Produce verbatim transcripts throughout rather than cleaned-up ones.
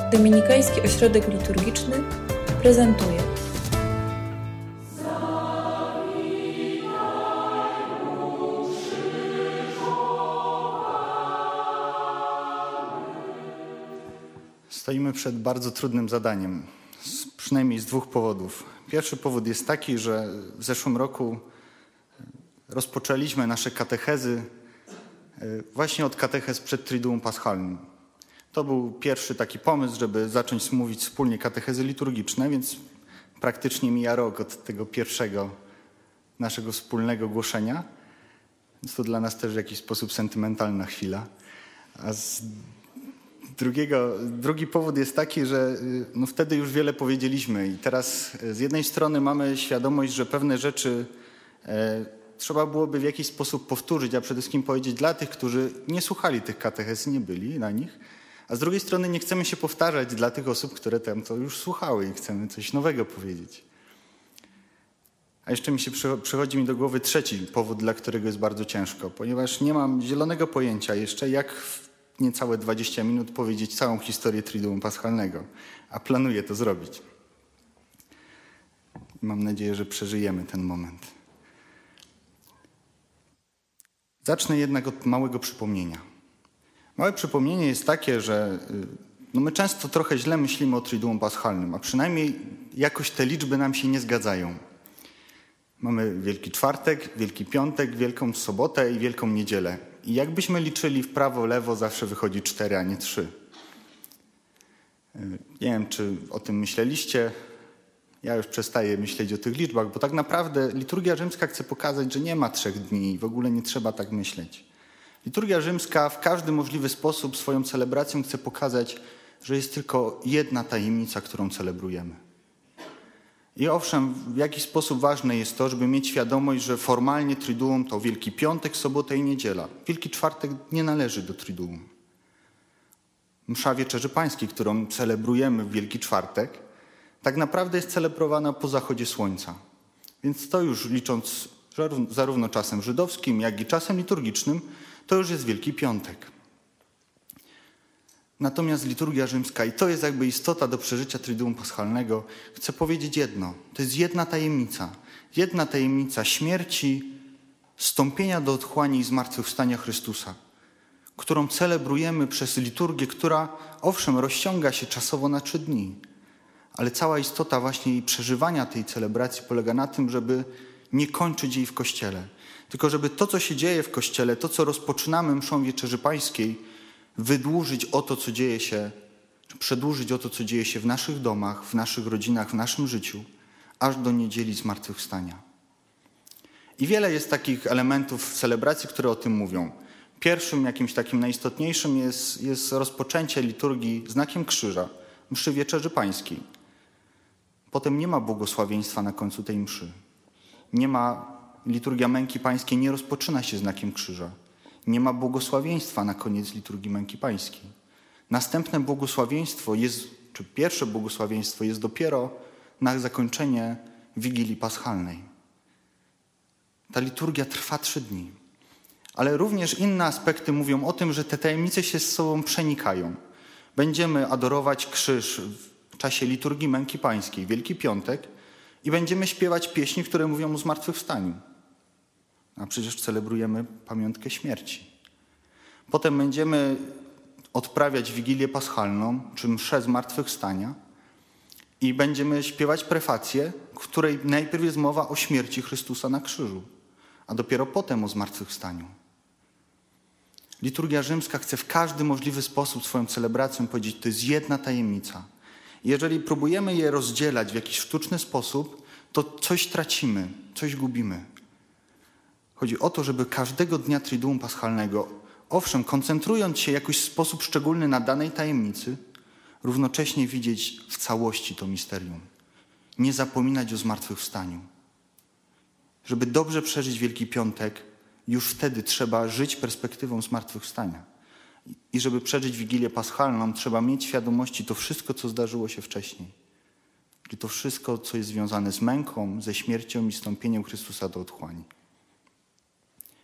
Dominikański Ośrodek Liturgiczny prezentuje. Stoimy przed bardzo trudnym zadaniem, z, przynajmniej z dwóch powodów. Pierwszy powód jest taki, że w zeszłym roku rozpoczęliśmy nasze katechezy właśnie od katechez przed Triduum Paschalnym. To był pierwszy taki pomysł, żeby zacząć mówić wspólnie katechezy liturgiczne, więc praktycznie mija rok od tego pierwszego naszego wspólnego głoszenia. Więc to dla nas też w jakiś sposób sentymentalna chwila. A z drugiego, drugi powód jest taki, że no wtedy już wiele powiedzieliśmy i teraz z jednej strony mamy świadomość, że pewne rzeczy e, trzeba byłoby w jakiś sposób powtórzyć, a przede wszystkim powiedzieć dla tych, którzy nie słuchali tych katechez, nie byli na nich, a z drugiej strony nie chcemy się powtarzać dla tych osób, które tam to już słuchały i chcemy coś nowego powiedzieć. A jeszcze mi się przychodzi mi do głowy trzeci powód, dla którego jest bardzo ciężko, ponieważ nie mam zielonego pojęcia jeszcze, jak w niecałe dwadzieścia minut powiedzieć całą historię Triduum Paschalnego, a planuję to zrobić. Mam nadzieję, że przeżyjemy ten moment. Zacznę jednak od małego przypomnienia. Małe przypomnienie jest takie, że no my często trochę źle myślimy o Triduum Paschalnym, a przynajmniej jakoś te liczby nam się nie zgadzają. Mamy Wielki Czwartek, Wielki Piątek, Wielką Sobotę i Wielką Niedzielę. I jakbyśmy liczyli w prawo, lewo, zawsze wychodzi cztery, a nie trzy. Nie wiem, czy o tym myśleliście. Ja już przestaję myśleć o tych liczbach, bo tak naprawdę liturgia rzymska chce pokazać, że nie ma trzech dni i w ogóle nie trzeba tak myśleć. Liturgia rzymska w każdy możliwy sposób swoją celebracją chce pokazać, że jest tylko jedna tajemnica, którą celebrujemy. I owszem, w jakiś sposób ważne jest to, żeby mieć świadomość, że formalnie Triduum to Wielki Piątek, Sobota i Niedziela. Wielki Czwartek nie należy do Triduum. Msza Wieczerzy Pańskiej, którą celebrujemy w Wielki Czwartek, tak naprawdę jest celebrowana po zachodzie słońca. Więc to już licząc zarówno czasem żydowskim, jak i czasem liturgicznym, to już jest Wielki Piątek. Natomiast liturgia rzymska, i to jest jakby istota do przeżycia Triduum Paschalnego, chce powiedzieć jedno. To jest jedna tajemnica. Jedna tajemnica śmierci, wstąpienia do otchłani i zmartwychwstania Chrystusa, którą celebrujemy przez liturgię, która owszem rozciąga się czasowo na trzy dni, ale cała istota właśnie jej przeżywania tej celebracji polega na tym, żeby nie kończyć jej w Kościele. Tylko żeby to, co się dzieje w Kościele, to, co rozpoczynamy mszą Wieczerzy Pańskiej, wydłużyć o to, co dzieje się, czy przedłużyć o to, co dzieje się w naszych domach, w naszych rodzinach, w naszym życiu, aż do niedzieli zmartwychwstania. I wiele jest takich elementów w celebracji, które o tym mówią. Pierwszym, jakimś takim najistotniejszym jest, jest rozpoczęcie liturgii znakiem krzyża, mszy Wieczerzy Pańskiej. Potem nie ma błogosławieństwa na końcu tej mszy. Nie ma, liturgia Męki Pańskiej nie rozpoczyna się znakiem krzyża. Nie ma błogosławieństwa na koniec liturgii Męki Pańskiej. Następne błogosławieństwo jest, czy pierwsze błogosławieństwo jest dopiero na zakończenie Wigilii Paschalnej. Ta liturgia trwa trzy dni. Ale również inne aspekty mówią o tym, że te tajemnice się z sobą przenikają. Będziemy adorować krzyż w czasie liturgii Męki Pańskiej, Wielki Piątek, i będziemy śpiewać pieśni, które mówią o zmartwychwstaniu. A przecież celebrujemy pamiątkę śmierci. Potem będziemy odprawiać Wigilię Paschalną, czy mszę zmartwychwstania i będziemy śpiewać prefację, w której najpierw jest mowa o śmierci Chrystusa na krzyżu, a dopiero potem o zmartwychwstaniu. Liturgia rzymska chce w każdy możliwy sposób swoją celebracją powiedzieć, to jest jedna tajemnica. Jeżeli próbujemy je rozdzielać w jakiś sztuczny sposób, to coś tracimy, coś gubimy. Chodzi o to, żeby każdego dnia Triduum Paschalnego, owszem, koncentrując się jakoś w sposób szczególny na danej tajemnicy, równocześnie widzieć w całości to misterium. Nie zapominać o zmartwychwstaniu. Żeby dobrze przeżyć Wielki Piątek, już wtedy trzeba żyć perspektywą zmartwychwstania. I żeby przeżyć Wigilię Paschalną, trzeba mieć świadomości to wszystko, co zdarzyło się wcześniej. Czyli to wszystko, co jest związane z męką, ze śmiercią i wstąpieniem Chrystusa do otchłani.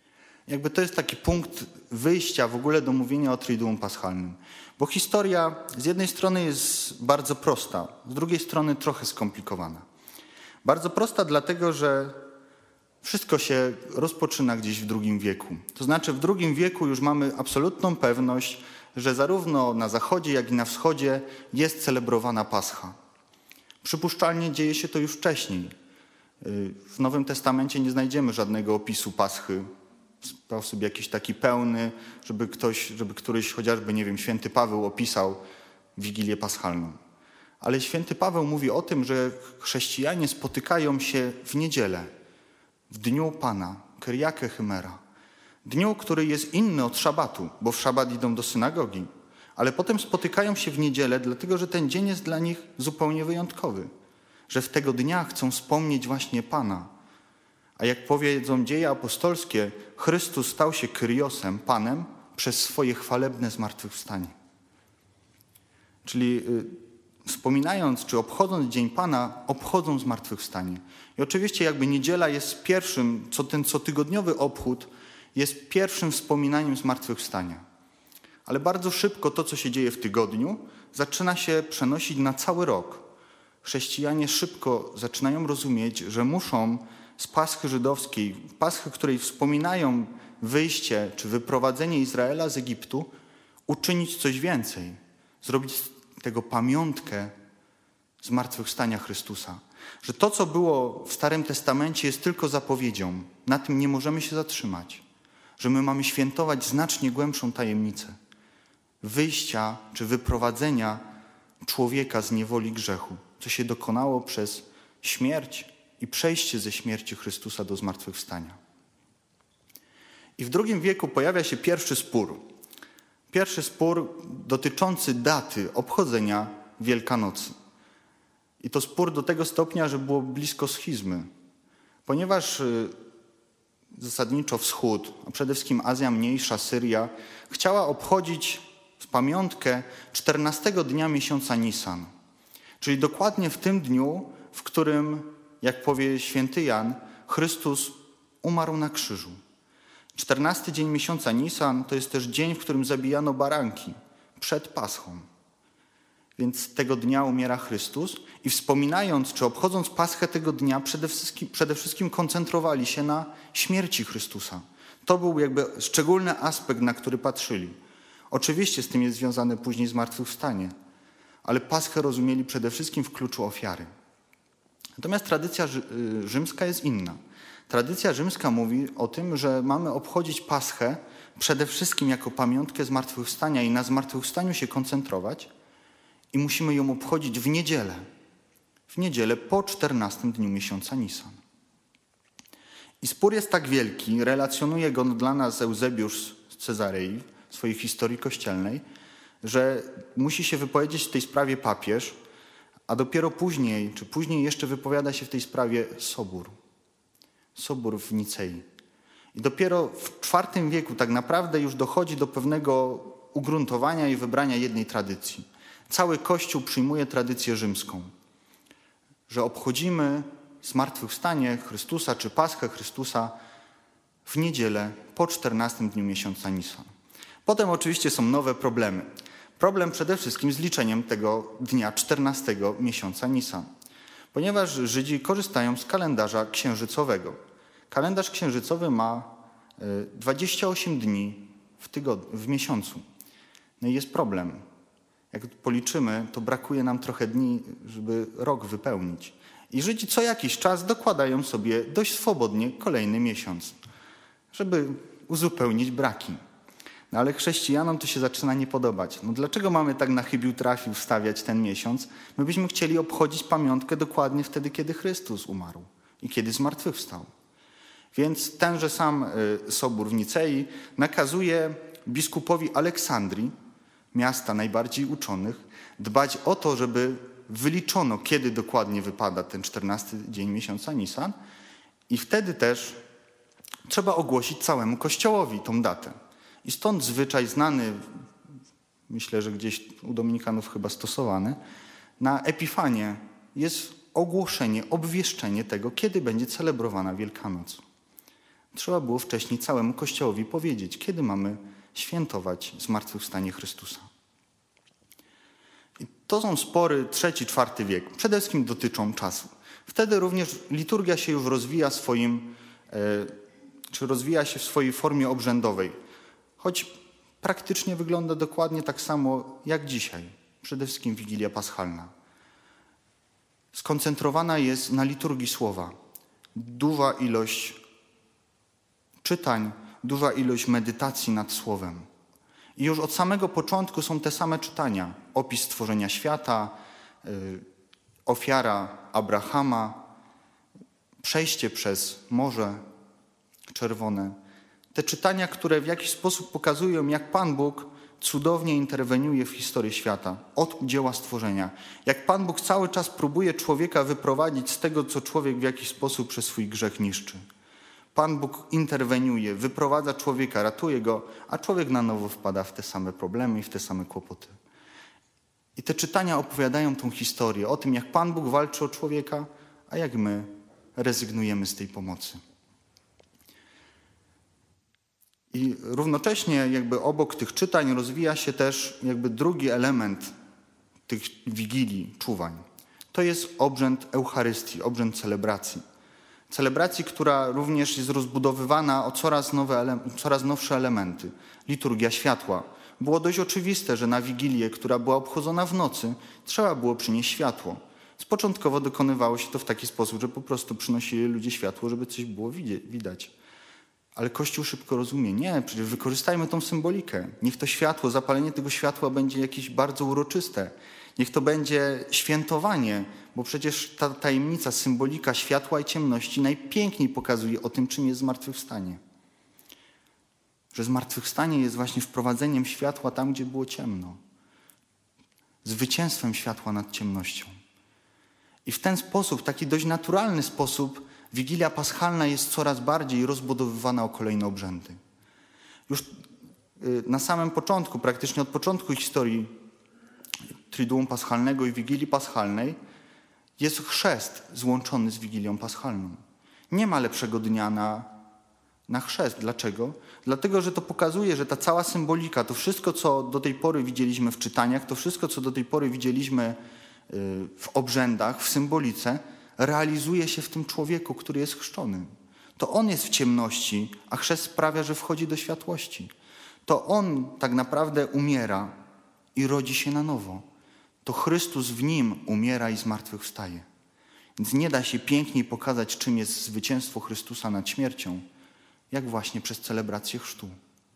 Jakby to jest taki punkt wyjścia w ogóle do mówienia o Triduum Paschalnym. Bo historia z jednej strony jest bardzo prosta, z drugiej strony trochę skomplikowana. Bardzo prosta dlatego, że wszystko się rozpoczyna gdzieś w drugim wieku. To znaczy w drugim wieku już mamy absolutną pewność, że zarówno na zachodzie, jak i na wschodzie jest celebrowana Pascha. Przypuszczalnie dzieje się to już wcześniej. W Nowym Testamencie nie znajdziemy żadnego opisu Paschy w sposób jakiś taki pełny, żeby ktoś, żeby któryś chociażby, nie wiem, święty Paweł opisał Wigilię Paschalną. Ale święty Paweł mówi o tym, że chrześcijanie spotykają się w niedzielę, w dniu Pana, Kyriake Chymera. Dniu, który jest inny od szabatu, bo w szabat idą do synagogi, ale potem spotykają się w niedzielę, dlatego że ten dzień jest dla nich zupełnie wyjątkowy. Że w tego dnia chcą wspomnieć właśnie Pana. A jak powiedzą dzieje apostolskie, Chrystus stał się Kyriosem, Panem, przez swoje chwalebne zmartwychwstanie. Czyli yy, wspominając czy obchodząc Dzień Pana, obchodzą zmartwychwstanie. I oczywiście jakby niedziela jest pierwszym, co ten cotygodniowy obchód jest pierwszym wspominaniem zmartwychwstania. Ale bardzo szybko to, co się dzieje w tygodniu, zaczyna się przenosić na cały rok. Chrześcijanie szybko zaczynają rozumieć, że muszą z Paschy żydowskiej, Paschy, której wspominają wyjście czy wyprowadzenie Izraela z Egiptu, uczynić coś więcej. Zrobić z tego pamiątkę zmartwychwstania Chrystusa. Że to, co było w Starym Testamencie, jest tylko zapowiedzią. Na tym nie możemy się zatrzymać. Że my mamy świętować znacznie głębszą tajemnicę wyjścia czy wyprowadzenia człowieka z niewoli grzechu, co się dokonało przez śmierć i przejście ze śmierci Chrystusa do zmartwychwstania. I w drugim wieku pojawia się pierwszy spór. Pierwszy spór dotyczący daty obchodzenia Wielkanocy. I to spór do tego stopnia, że było blisko schizmy. Ponieważ zasadniczo Wschód, a przede wszystkim Azja Mniejsza, Syria, chciała obchodzić w pamiątkę czternastego dnia miesiąca Nisan. Czyli dokładnie w tym dniu, w którym, jak powie święty Jan, Chrystus umarł na krzyżu. czternasty dzień miesiąca Nisan to jest też dzień, w którym zabijano baranki przed Paschą. Więc tego dnia umiera Chrystus i wspominając czy obchodząc Paschę tego dnia przede wszystkim, przede wszystkim koncentrowali się na śmierci Chrystusa. To był jakby szczególny aspekt, na który patrzyli. Oczywiście z tym jest związane później zmartwychwstanie, ale Paschę rozumieli przede wszystkim w kluczu ofiary. Natomiast tradycja rzymska jest inna. Tradycja rzymska mówi o tym, że mamy obchodzić Paschę przede wszystkim jako pamiątkę zmartwychwstania i na zmartwychwstaniu się koncentrować i musimy ją obchodzić w niedzielę. W niedzielę po czternastym dniu miesiąca Nisan. I spór jest tak wielki, relacjonuje go dla nas Eusebiusz z Cezarei w swojej historii kościelnej, że musi się wypowiedzieć w tej sprawie papież, a dopiero później, czy później jeszcze wypowiada się w tej sprawie Sobór. Sobór w Nicei. I dopiero w czwartym wieku tak naprawdę już dochodzi do pewnego ugruntowania i wybrania jednej tradycji. Cały Kościół przyjmuje tradycję rzymską, że obchodzimy zmartwychwstanie Chrystusa czy Paschę Chrystusa w niedzielę po czternastym dniu miesiąca Nisan. Potem oczywiście są nowe problemy. Problem przede wszystkim z liczeniem tego dnia czternastego miesiąca Nisan, ponieważ Żydzi korzystają z kalendarza księżycowego. Kalendarz księżycowy ma dwadzieścia osiem dni w, tygod- w miesiącu. No i jest problem. Jak policzymy, to brakuje nam trochę dni, żeby rok wypełnić. I Żydzi co jakiś czas dokładają sobie dość swobodnie kolejny miesiąc, żeby uzupełnić braki. No ale chrześcijanom to się zaczyna nie podobać. No dlaczego mamy tak na chybił trafił wstawiać ten miesiąc? My byśmy chcieli obchodzić pamiątkę dokładnie wtedy, kiedy Chrystus umarł i kiedy zmartwychwstał. Więc tenże sam Sobór w Nicei nakazuje biskupowi Aleksandrii, miasta najbardziej uczonych, dbać o to, żeby wyliczono, kiedy dokładnie wypada ten czternasty dzień miesiąca Nisan i wtedy też trzeba ogłosić całemu Kościołowi tą datę. I stąd zwyczaj znany, myślę, że gdzieś u dominikanów chyba stosowany, na Epifanię jest ogłoszenie, obwieszczenie tego, kiedy będzie celebrowana Wielkanoc. Trzeba było wcześniej całemu Kościołowi powiedzieć, kiedy mamy świętować zmartwychwstanie Chrystusa. I to są spory trzeci, czwarty wiek. Przede wszystkim dotyczą czasu. Wtedy również liturgia się już rozwija swoim, czy rozwija się w swojej formie obrzędowej. Choć praktycznie wygląda dokładnie tak samo jak dzisiaj. Przede wszystkim Wigilia Paschalna. Skoncentrowana jest na liturgii słowa. Duża ilość czytań, duża ilość medytacji nad słowem. I już od samego początku są te same czytania. Opis stworzenia świata, yy, ofiara Abrahama, przejście przez Morze Czerwone. Te czytania, które w jakiś sposób pokazują, jak Pan Bóg cudownie interweniuje w historię świata, od dzieła stworzenia. Jak Pan Bóg cały czas próbuje człowieka wyprowadzić z tego, co człowiek w jakiś sposób przez swój grzech niszczy. Pan Bóg interweniuje, wyprowadza człowieka, ratuje go, a człowiek na nowo wpada w te same problemy i w te same kłopoty. I te czytania opowiadają tą historię o tym, jak Pan Bóg walczy o człowieka, a jak my rezygnujemy z tej pomocy. I równocześnie jakby obok tych czytań rozwija się też jakby drugi element tych wigilii, czuwań. To jest obrzęd Eucharystii, obrzęd celebracji. Celebracji, która również jest rozbudowywana o coraz, nowe, coraz nowsze elementy. Liturgia światła. Było dość oczywiste, że na Wigilię, która była obchodzona w nocy, trzeba było przynieść światło. Początkowo dokonywało się to w taki sposób, że po prostu przynosili ludzie światło, żeby coś było widać. Ale Kościół szybko rozumie, nie, przecież wykorzystajmy tą symbolikę. Niech to światło, zapalenie tego światła będzie jakieś bardzo uroczyste. Niech to będzie świętowanie, bo przecież ta tajemnica, symbolika światła i ciemności najpiękniej pokazuje o tym, czym jest zmartwychwstanie. Że zmartwychwstanie jest właśnie wprowadzeniem światła tam, gdzie było ciemno. Zwycięstwem światła nad ciemnością. I w ten sposób, taki dość naturalny sposób, Wigilia Paschalna jest coraz bardziej rozbudowywana o kolejne obrzędy. Już na samym początku, praktycznie od początku historii Triduum Paschalnego i Wigilii Paschalnej jest chrzest złączony z Wigilią Paschalną. Nie ma lepszego dnia na, na chrzest. Dlaczego? Dlatego, że to pokazuje, że ta cała symbolika, to wszystko, co do tej pory widzieliśmy w czytaniach, to wszystko, co do tej pory widzieliśmy w obrzędach, w symbolice, realizuje się w tym człowieku, który jest chrzczony. To on jest w ciemności, a chrzest sprawia, że wchodzi do światłości. To on tak naprawdę umiera i rodzi się na nowo. To Chrystus w nim umiera i zmartwychwstaje. Więc nie da się piękniej pokazać, czym jest zwycięstwo Chrystusa nad śmiercią, jak właśnie przez celebrację chrztu.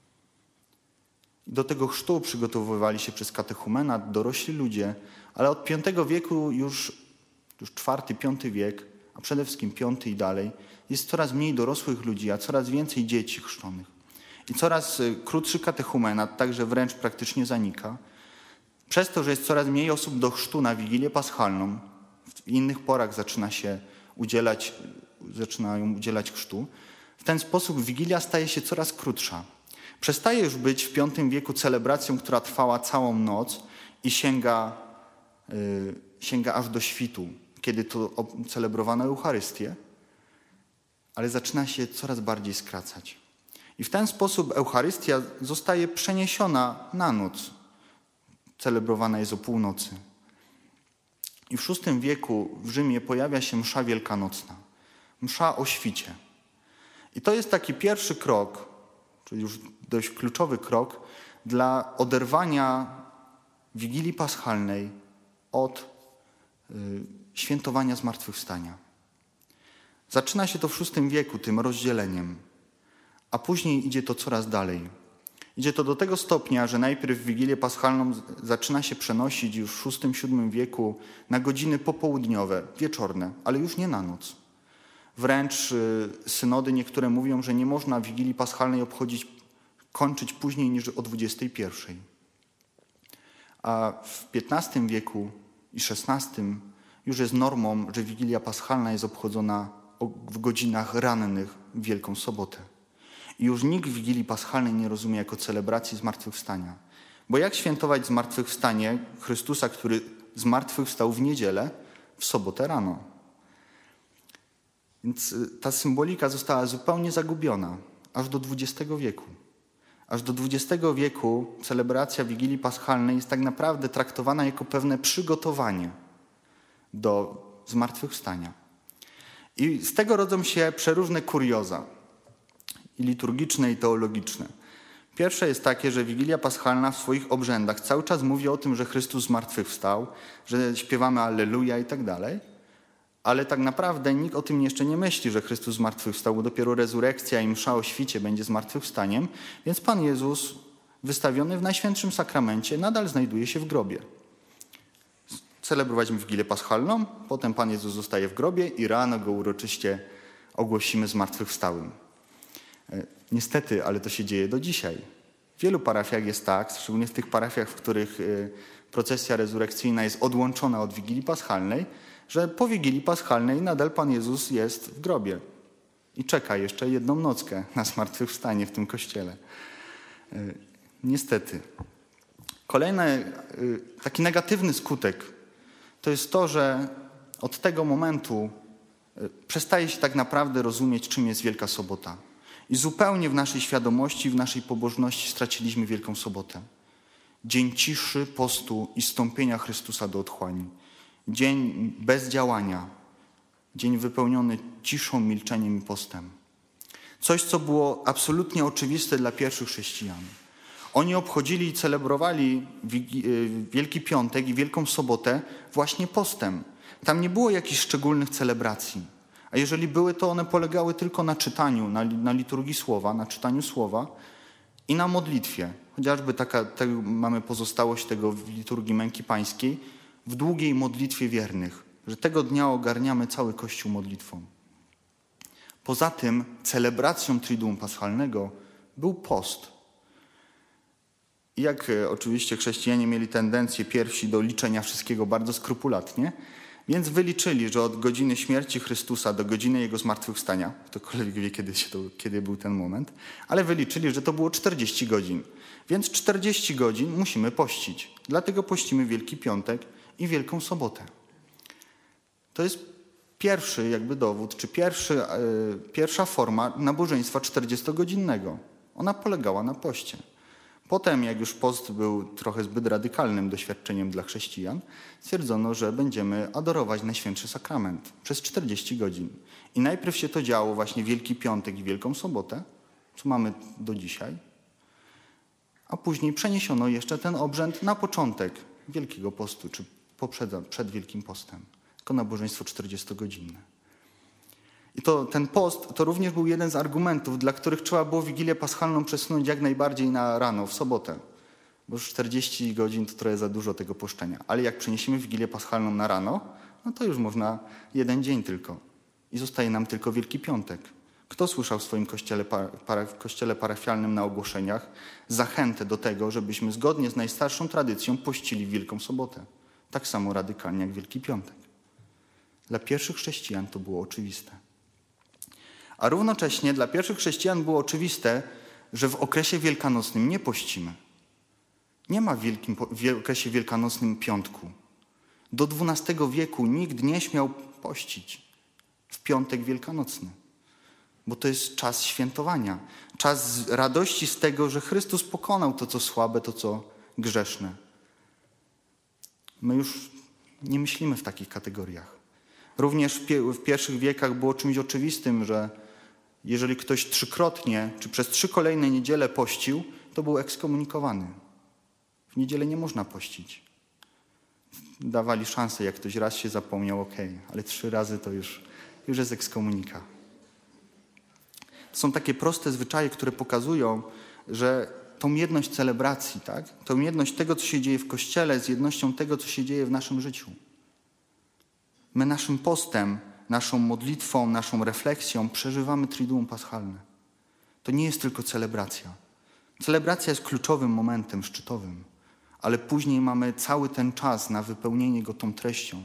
Do tego chrztu przygotowywali się przez katechumenat dorośli ludzie, ale od piątego wieku już, już czwarty, piąty wiek, a przede wszystkim piąty i dalej, jest coraz mniej dorosłych ludzi, a coraz więcej dzieci chrzczonych. I coraz krótszy katechumenat także wręcz praktycznie zanika. Przez to, że jest coraz mniej osób do chrztu na Wigilię Paschalną, w innych porach zaczyna się udzielać, zaczynają udzielać chrztu, w ten sposób Wigilia staje się coraz krótsza. Przestaje już być w piątym wieku celebracją, która trwała całą noc i sięga, yy, sięga aż do świtu, kiedy to celebrowano Eucharystię, ale zaczyna się coraz bardziej skracać. I w ten sposób Eucharystia zostaje przeniesiona na noc. Celebrowana jest o północy. I w szóstym wieku w Rzymie pojawia się msza wielkanocna. Msza o świcie. I to jest taki pierwszy krok, czyli już dość kluczowy krok dla oderwania Wigilii Paschalnej od y, świętowania zmartwychwstania. Zaczyna się to w szóstym wieku tym rozdzieleniem, a później idzie to coraz dalej. Idzie to do tego stopnia, że najpierw Wigilię Paschalną zaczyna się przenosić już w szóstym, siódmym wieku na godziny popołudniowe, wieczorne, ale już nie na noc. Wręcz synody niektóre mówią, że nie można Wigilii Paschalnej obchodzić, kończyć później niż o dwudziestej pierwszej. A w piętnastym wieku i szesnastym już jest normą, że Wigilia Paschalna jest obchodzona w godzinach rannych w Wielką Sobotę. I już nikt Wigilii Paschalnej nie rozumie jako celebracji zmartwychwstania. Bo jak świętować zmartwychwstanie Chrystusa, który zmartwychwstał w niedzielę, w sobotę rano? Więc ta symbolika została zupełnie zagubiona aż do dwudziestego wieku. Aż do dwudziestego wieku celebracja Wigilii Paschalnej jest tak naprawdę traktowana jako pewne przygotowanie do zmartwychwstania. I z tego rodzą się przeróżne kurioza, i liturgiczne, i teologiczne. Pierwsze jest takie, że Wigilia Paschalna w swoich obrzędach cały czas mówi o tym, że Chrystus zmartwychwstał, że śpiewamy Alleluja i tak dalej, ale tak naprawdę nikt o tym jeszcze nie myśli, że Chrystus zmartwychwstał, bo dopiero rezurekcja i msza o świcie będzie zmartwychwstaniem, więc Pan Jezus wystawiony w Najświętszym Sakramencie nadal znajduje się w grobie. Celebrowaliśmy Wigilię Paschalną, potem Pan Jezus zostaje w grobie i rano go uroczyście ogłosimy zmartwychwstałym. Niestety, ale to się dzieje do dzisiaj. W wielu parafiach jest tak, szczególnie w tych parafiach, w których procesja rezurekcyjna jest odłączona od Wigilii Paschalnej, że po Wigilii Paschalnej nadal Pan Jezus jest w grobie i czeka jeszcze jedną nockę na zmartwychwstanie w tym kościele. Niestety. Kolejny taki negatywny skutek to jest to, że od tego momentu przestaje się tak naprawdę rozumieć, czym jest Wielka Sobota. I zupełnie w naszej świadomości, w naszej pobożności straciliśmy Wielką Sobotę. Dzień ciszy, postu i zstąpienia Chrystusa do otchłani. Dzień bez działania. Dzień wypełniony ciszą, milczeniem i postem. Coś, co było absolutnie oczywiste dla pierwszych chrześcijan. Oni obchodzili i celebrowali Wielki Piątek i Wielką Sobotę właśnie postem. Tam nie było jakichś szczególnych celebracji. A jeżeli były, to one polegały tylko na czytaniu, na, na liturgii słowa, na czytaniu słowa i na modlitwie. Chociażby taka, tak mamy pozostałość tego w liturgii Męki Pańskiej, w długiej modlitwie wiernych, że tego dnia ogarniamy cały Kościół modlitwą. Poza tym celebracją Triduum Paschalnego był post. I jak oczywiście chrześcijanie mieli tendencję pierwsi do liczenia wszystkiego bardzo skrupulatnie, więc wyliczyli, że od godziny śmierci Chrystusa do godziny Jego zmartwychwstania, ktokolwiek wie, kiedy, się to, kiedy był ten moment, ale wyliczyli, że to było czterdzieści godzin. Więc czterdzieści godzin musimy pościć. Dlatego pościmy Wielki Piątek i Wielką Sobotę. To jest pierwszy jakby dowód, czy pierwszy, yy, pierwsza forma nabożeństwa czterdziestogodzinnego. Ona polegała na poście. Potem, jak już post był trochę zbyt radykalnym doświadczeniem dla chrześcijan, stwierdzono, że będziemy adorować Najświętszy Sakrament przez czterdzieści godzin. I najpierw się to działo właśnie Wielki Piątek i Wielką Sobotę, co mamy do dzisiaj, a później przeniesiono jeszcze ten obrzęd na początek Wielkiego Postu, czy poprzed, przed Wielkim Postem, jako nabożeństwo czterdziestogodzinne. I to, ten post to również był jeden z argumentów, dla których trzeba było Wigilię Paschalną przesunąć jak najbardziej na rano, w sobotę. Bo już czterdzieści godzin to trochę za dużo tego poszczenia. Ale jak przeniesiemy Wigilię Paschalną na rano, no to już można jeden dzień tylko. I zostaje nam tylko Wielki Piątek. Kto słyszał w swoim kościele, para, kościele parafialnym na ogłoszeniach zachętę do tego, żebyśmy zgodnie z najstarszą tradycją pościli Wielką Sobotę? Tak samo radykalnie jak Wielki Piątek. Dla pierwszych chrześcijan to było oczywiste. A równocześnie dla pierwszych chrześcijan było oczywiste, że w okresie wielkanocnym nie pościmy. Nie ma w, wielkim, w okresie wielkanocnym piątku. Do dwunastego wieku nikt nie śmiał pościć w piątek wielkanocny, bo to jest czas świętowania, czas radości z tego, że Chrystus pokonał to, co słabe, to, co grzeszne. My już nie myślimy w takich kategoriach. Również w pierwszych wiekach było czymś oczywistym, że jeżeli ktoś trzykrotnie, czy przez trzy kolejne niedziele pościł, to był ekskomunikowany. W niedzielę nie można pościć. Dawali szansę, jak ktoś raz się zapomniał, okej, okay, ale trzy razy to już, już jest ekskomunika. To są takie proste zwyczaje, które pokazują, że tą jedność celebracji, tak? Tą jedność tego, co się dzieje w Kościele, z jednością tego, co się dzieje w naszym życiu. My naszym postem, naszą modlitwą, naszą refleksją przeżywamy Triduum Paschalne. To nie jest tylko celebracja. Celebracja jest kluczowym momentem szczytowym, ale później mamy cały ten czas na wypełnienie go tą treścią.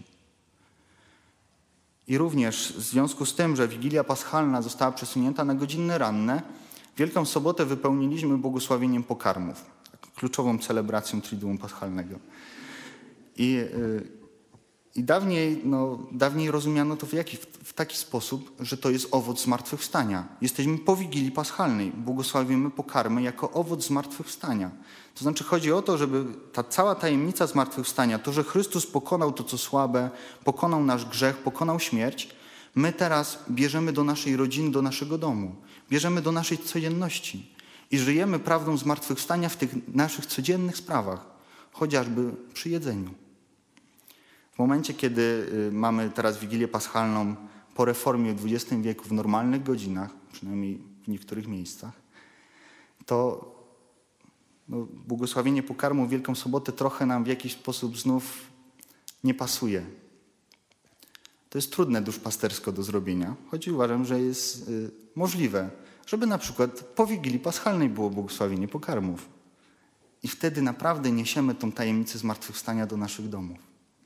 I również w związku z tym, że Wigilia Paschalna została przesunięta na godziny ranne, Wielką Sobotę wypełniliśmy błogosławieniem pokarmów, kluczową celebracją Triduum Paschalnego. I yy, I dawniej, no, dawniej rozumiano to w, jaki, w taki sposób, że to jest owoc zmartwychwstania. Jesteśmy po Wigilii Paschalnej, błogosławimy pokarmy jako owoc zmartwychwstania. To znaczy chodzi o to, żeby ta cała tajemnica zmartwychwstania, to, że Chrystus pokonał to, co słabe, pokonał nasz grzech, pokonał śmierć, my teraz bierzemy do naszej rodziny, do naszego domu, bierzemy do naszej codzienności i żyjemy prawdą zmartwychwstania w tych naszych codziennych sprawach, chociażby przy jedzeniu. W momencie, kiedy mamy teraz Wigilię Paschalną po reformie w dwudziestym wieku w normalnych godzinach, przynajmniej w niektórych miejscach, to no, błogosławienie pokarmu w Wielką Sobotę trochę nam w jakiś sposób znów nie pasuje. To jest trudne duszpastersko do zrobienia, choć uważam, że jest y, możliwe, żeby na przykład po Wigilii Paschalnej było błogosławienie pokarmów. I wtedy naprawdę niesiemy tą tajemnicę zmartwychwstania do naszych domów.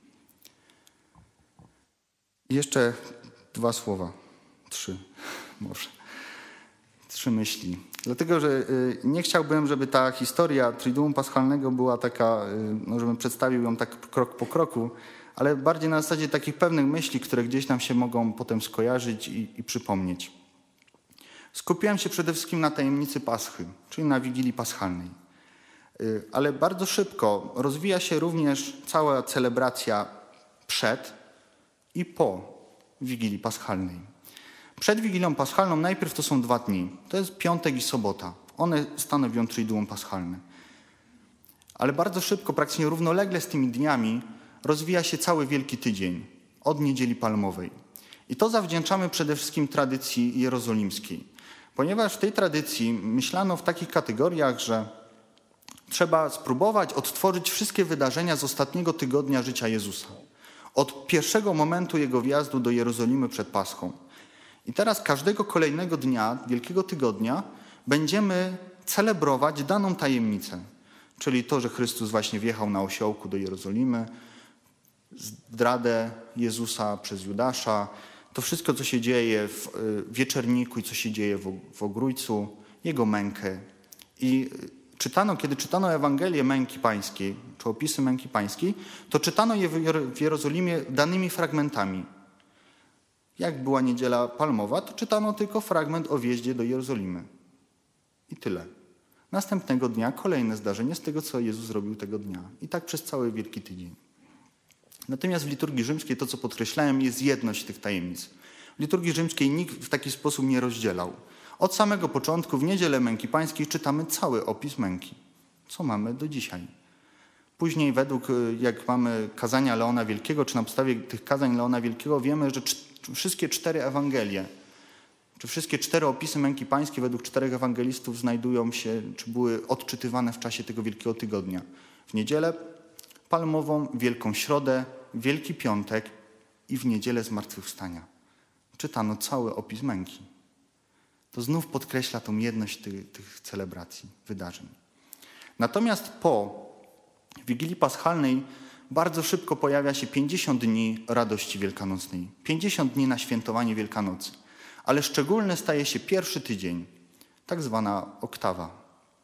I jeszcze dwa słowa, trzy może, trzy myśli. Dlatego, że nie chciałbym, żeby ta historia Triduum Paschalnego była taka, no, żebym przedstawił ją tak krok po kroku, ale bardziej na zasadzie takich pewnych myśli, które gdzieś nam się mogą potem skojarzyć i, i przypomnieć. Skupiłem się przede wszystkim na tajemnicy Paschy, czyli na Wigilii Paschalnej. Ale bardzo szybko rozwija się również cała celebracja przed i po Wigilii Paschalnej. Przed Wigilią Paschalną najpierw to są dwa dni. To jest piątek i sobota. One stanowią Triduum Paschalne. Ale bardzo szybko, praktycznie równolegle z tymi dniami rozwija się cały Wielki Tydzień od Niedzieli Palmowej. I to zawdzięczamy przede wszystkim tradycji jerozolimskiej. Ponieważ w tej tradycji myślano w takich kategoriach, że trzeba spróbować odtworzyć wszystkie wydarzenia z ostatniego tygodnia życia Jezusa. Od pierwszego momentu Jego wjazdu do Jerozolimy przed Paschą. I teraz każdego kolejnego dnia, Wielkiego Tygodnia, będziemy celebrować daną tajemnicę. Czyli to, że Chrystus właśnie wjechał na osiołku do Jerozolimy, zdradę Jezusa przez Judasza, to wszystko, co się dzieje w wieczerniku i co się dzieje w Ogrójcu, Jego mękę. I czytano, kiedy czytano Ewangelię męki pańskiej, czy opisy męki pańskiej, to czytano je w Jerozolimie danymi fragmentami. Jak była Niedziela Palmowa, to czytano tylko fragment o wjeździe do Jerozolimy. I tyle. Następnego dnia kolejne zdarzenie z tego, co Jezus zrobił tego dnia. I tak przez cały Wielki Tydzień. Natomiast w liturgii rzymskiej, to co podkreślałem, jest jedność tych tajemnic. W liturgii rzymskiej nikt w taki sposób nie rozdzielał. Od samego początku w Niedzielę Męki Pańskiej czytamy cały opis męki, co mamy do dzisiaj. Później według, jak mamy kazania Leona Wielkiego, czy na podstawie tych kazań Leona Wielkiego wiemy, że cz- wszystkie cztery Ewangelie, czy wszystkie cztery opisy Męki Pańskiej według czterech ewangelistów znajdują się, czy były odczytywane w czasie tego Wielkiego Tygodnia. W Niedzielę Palmową, Wielką Środę, Wielki Piątek i w Niedzielę Zmartwychwstania. Czytano cały opis męki. To znów podkreśla tą jedność tych, tych celebracji, wydarzeń. Natomiast po Wigilii Paschalnej bardzo szybko pojawia się pięćdziesiąt dni radości wielkanocnej. pięćdziesiąt dni na świętowanie Wielkanocy. Ale szczególny staje się pierwszy tydzień, tak zwana oktawa.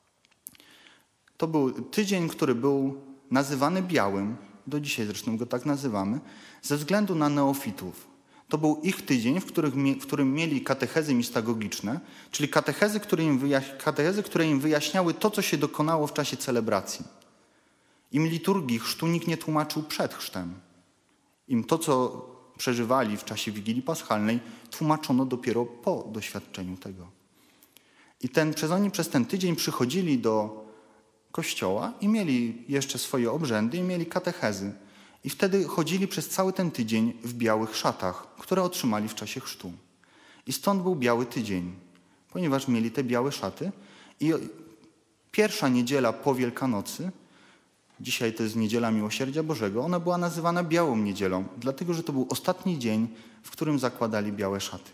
To był tydzień, który był nazywany białym, do dzisiaj zresztą go tak nazywamy, ze względu na neofitów. To był ich tydzień, w, których, w którym mieli katechezy mistagogiczne, czyli katechezy które, im wyjaś- katechezy, które im wyjaśniały to, co się dokonało w czasie celebracji. Im liturgii chrztu nikt nie tłumaczył przed chrztem. Im to, co przeżywali w czasie Wigilii Paschalnej, tłumaczono dopiero po doświadczeniu tego. I ten, przez oni przez ten tydzień przychodzili do kościoła i mieli jeszcze swoje obrzędy i mieli katechezy. I wtedy chodzili przez cały ten tydzień w białych szatach, które otrzymali w czasie chrztu. I stąd był biały tydzień, ponieważ mieli te białe szaty. I pierwsza niedziela po Wielkanocy, dzisiaj to jest Niedziela Miłosierdzia Bożego, ona była nazywana Białą Niedzielą, dlatego że to był ostatni dzień, w którym zakładali białe szaty.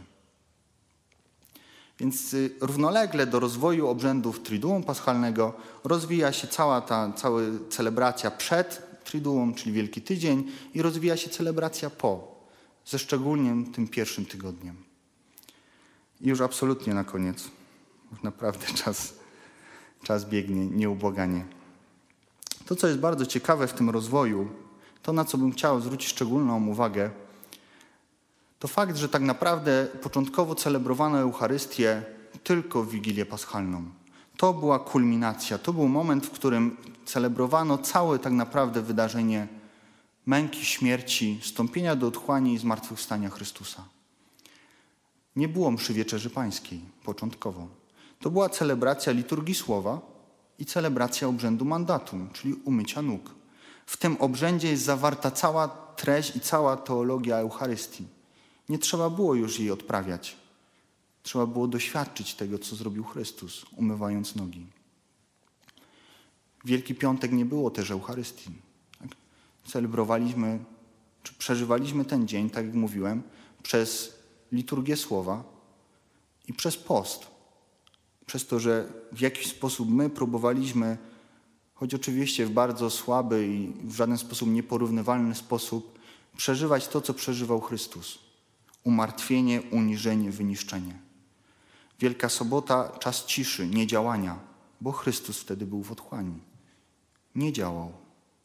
Więc równolegle do rozwoju obrzędów Triduum Paschalnego rozwija się cała ta cała celebracja przed Triduum, czyli Wielki Tydzień, i rozwija się celebracja po, ze szczególnym tym pierwszym tygodniem. I już absolutnie na koniec. Już naprawdę czas, czas biegnie nieubłaganie. To, co jest bardzo ciekawe w tym rozwoju To, na co bym chciał zwrócić szczególną uwagę, to fakt, że tak naprawdę początkowo celebrowano Eucharystię tylko w Wigilię Paschalną. To była kulminacja, to był moment, w którym celebrowano całe tak naprawdę wydarzenie męki, śmierci, wstąpienia do otchłani i zmartwychwstania Chrystusa. Nie było mszy Wieczerzy Pańskiej początkowo. To była celebracja liturgii słowa i celebracja obrzędu mandatum, czyli umycia nóg. W tym obrzędzie jest zawarta cała treść i cała teologia Eucharystii. Nie trzeba było już jej odprawiać. Trzeba było doświadczyć tego, co zrobił Chrystus, umywając nogi. W Wielki Piątek nie było też Eucharystii. Tak? Celebrowaliśmy, czy przeżywaliśmy ten dzień, tak jak mówiłem, przez liturgię słowa i przez post. Przez to, że w jakiś sposób my próbowaliśmy, choć oczywiście w bardzo słaby i w żaden sposób nieporównywalny sposób, przeżywać to, co przeżywał Chrystus. Umartwienie, uniżenie, wyniszczenie. Wielka Sobota, czas ciszy, niedziałania, bo Chrystus wtedy był w otchłani. Nie działał.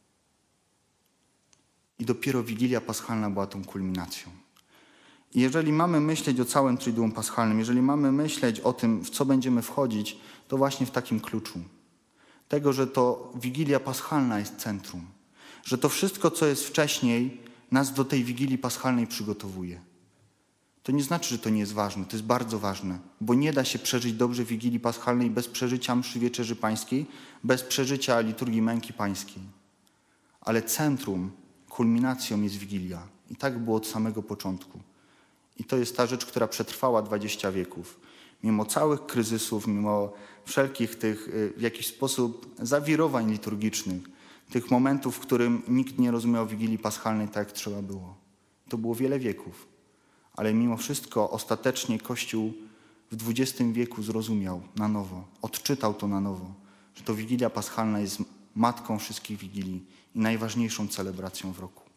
I dopiero Wigilia Paschalna była tą kulminacją. I jeżeli mamy myśleć o całym Triduum Paschalnym, jeżeli mamy myśleć o tym, w co będziemy wchodzić, to właśnie w takim kluczu. Tego, że to Wigilia Paschalna jest centrum. Że to wszystko, co jest wcześniej, nas do tej Wigilii Paschalnej przygotowuje. To nie znaczy, że to nie jest ważne. To jest bardzo ważne, bo nie da się przeżyć dobrze Wigilii Paschalnej bez przeżycia mszy Wieczerzy Pańskiej, bez przeżycia liturgii męki pańskiej. Ale centrum, kulminacją jest Wigilia. I tak było od samego początku. I to jest ta rzecz, która przetrwała dwadzieścia wieków. Mimo całych kryzysów, mimo wszelkich tych w jakiś sposób zawirowań liturgicznych, tych momentów, w którym nikt nie rozumiał Wigilii Paschalnej tak, jak trzeba było. To było wiele wieków. Ale mimo wszystko ostatecznie Kościół w dwudziestym wieku zrozumiał na nowo, odczytał to na nowo, że to Wigilia Paschalna jest matką wszystkich Wigilii i najważniejszą celebracją w roku.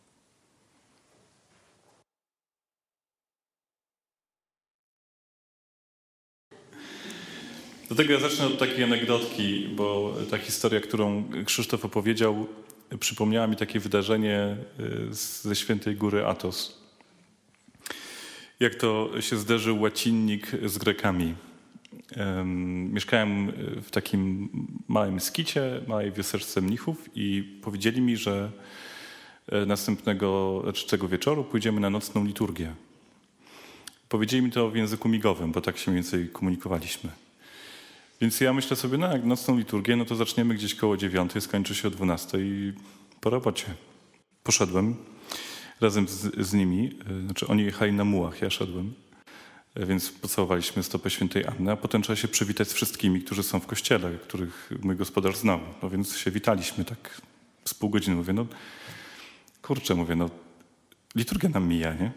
Do tego ja zacznę od takiej anegdotki, bo ta historia, którą Krzysztof opowiedział, przypomniała mi takie wydarzenie ze Świętej Góry Athos. Jak to się zderzył łacinnik z Grekami. Mieszkałem w takim małym skicie, małej wioseczce mnichów i powiedzieli mi, że następnego, czy tego wieczoru pójdziemy na nocną liturgię. Powiedzieli mi to w języku migowym, bo tak się mniej więcej komunikowaliśmy. Więc ja myślę sobie, no jak nocną liturgię, no to zaczniemy gdzieś koło dziewiątej, skończy się o dwunastej i po robocie. Poszedłem razem z, z nimi, znaczy oni jechali na mułach, ja szedłem, więc pocałowaliśmy stopę świętej Anny, a potem trzeba się przywitać z wszystkimi, którzy są w kościele, których mój gospodarz znał. No więc się witaliśmy tak z pół godziny. Mówię, no kurczę, mówię, no liturgia nam mija, nie?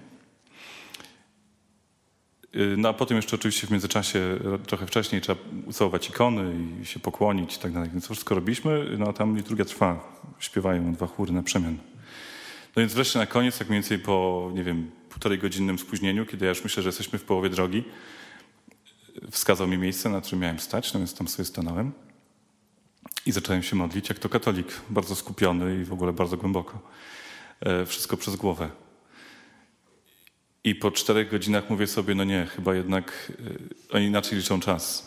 No a potem jeszcze oczywiście w międzyczasie, trochę wcześniej trzeba ucałować ikony i się pokłonić i tak dalej. Więc to wszystko robiliśmy, no a tam liturgia trwa, śpiewają dwa chóry na przemian. No więc wreszcie na koniec, tak mniej więcej po, nie wiem, półtorej godzinnym spóźnieniu, kiedy ja już myślę, że jesteśmy w połowie drogi, wskazał mi miejsce, na którym miałem stać, no więc tam sobie stanąłem i zacząłem się modlić, jak to katolik, bardzo skupiony i w ogóle bardzo głęboko. Wszystko przez głowę. I po czterech godzinach mówię sobie, no nie, chyba jednak y, oni inaczej liczą czas.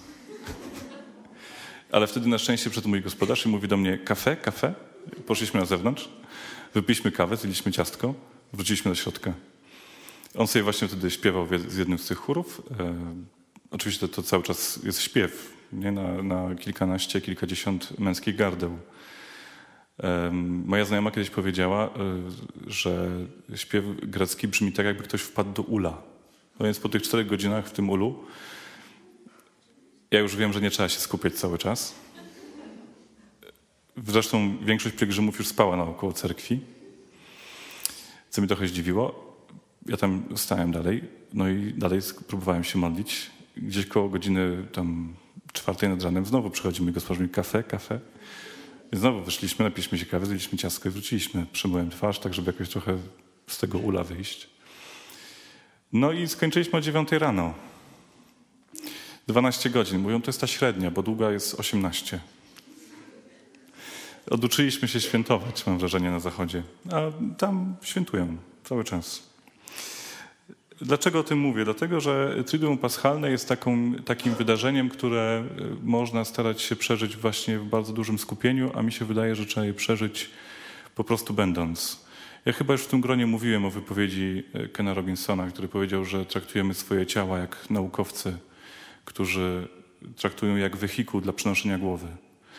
Ale wtedy na szczęście przyszedł mój gospodarz i mówi do mnie, kafe, kafe? Poszliśmy na zewnątrz, wypiliśmy kawę, zjedliśmy ciastko, wróciliśmy do środka. On sobie właśnie wtedy śpiewał z jednym z tych chórów. E, oczywiście to, to cały czas jest śpiew, nie? Na, na kilkanaście, kilkadziesiąt męskich gardeł. Moja znajoma kiedyś powiedziała, że śpiew grecki brzmi tak, jakby ktoś wpadł do ula. No więc po tych czterech godzinach w tym ulu ja już wiem, że nie trzeba się skupiać cały czas. Zresztą większość pielgrzymów już spała naokoło cerkwi, co mnie trochę zdziwiło. Ja tam stałem dalej, no i dalej próbowałem się modlić. Gdzieś koło godziny tam czwartej nad ranem znowu przychodzi mój gospodarz, mówi kafe, kafe. Znowu wyszliśmy, napiliśmy się kawy, zjedliśmy ciastko i wróciliśmy. Przemyłem twarz, tak żeby jakoś trochę z tego ula wyjść. No i skończyliśmy o dziewiątej rano. dwanaście godzin. Mówią, to jest ta średnia, bo długa jest osiemnaście. Oduczyliśmy się świętować, mam wrażenie, na Zachodzie, a tam świętują cały czas. Dlaczego o tym mówię? Dlatego, że Triduum Paschalne jest taką, takim wydarzeniem, które można starać się przeżyć właśnie w bardzo dużym skupieniu, a mi się wydaje, że trzeba je przeżyć po prostu będąc. Ja chyba już w tym gronie mówiłem o wypowiedzi Kena Robinsona, który powiedział, że traktujemy swoje ciała jak naukowcy, którzy traktują jak wehikuł dla przenoszenia głowy.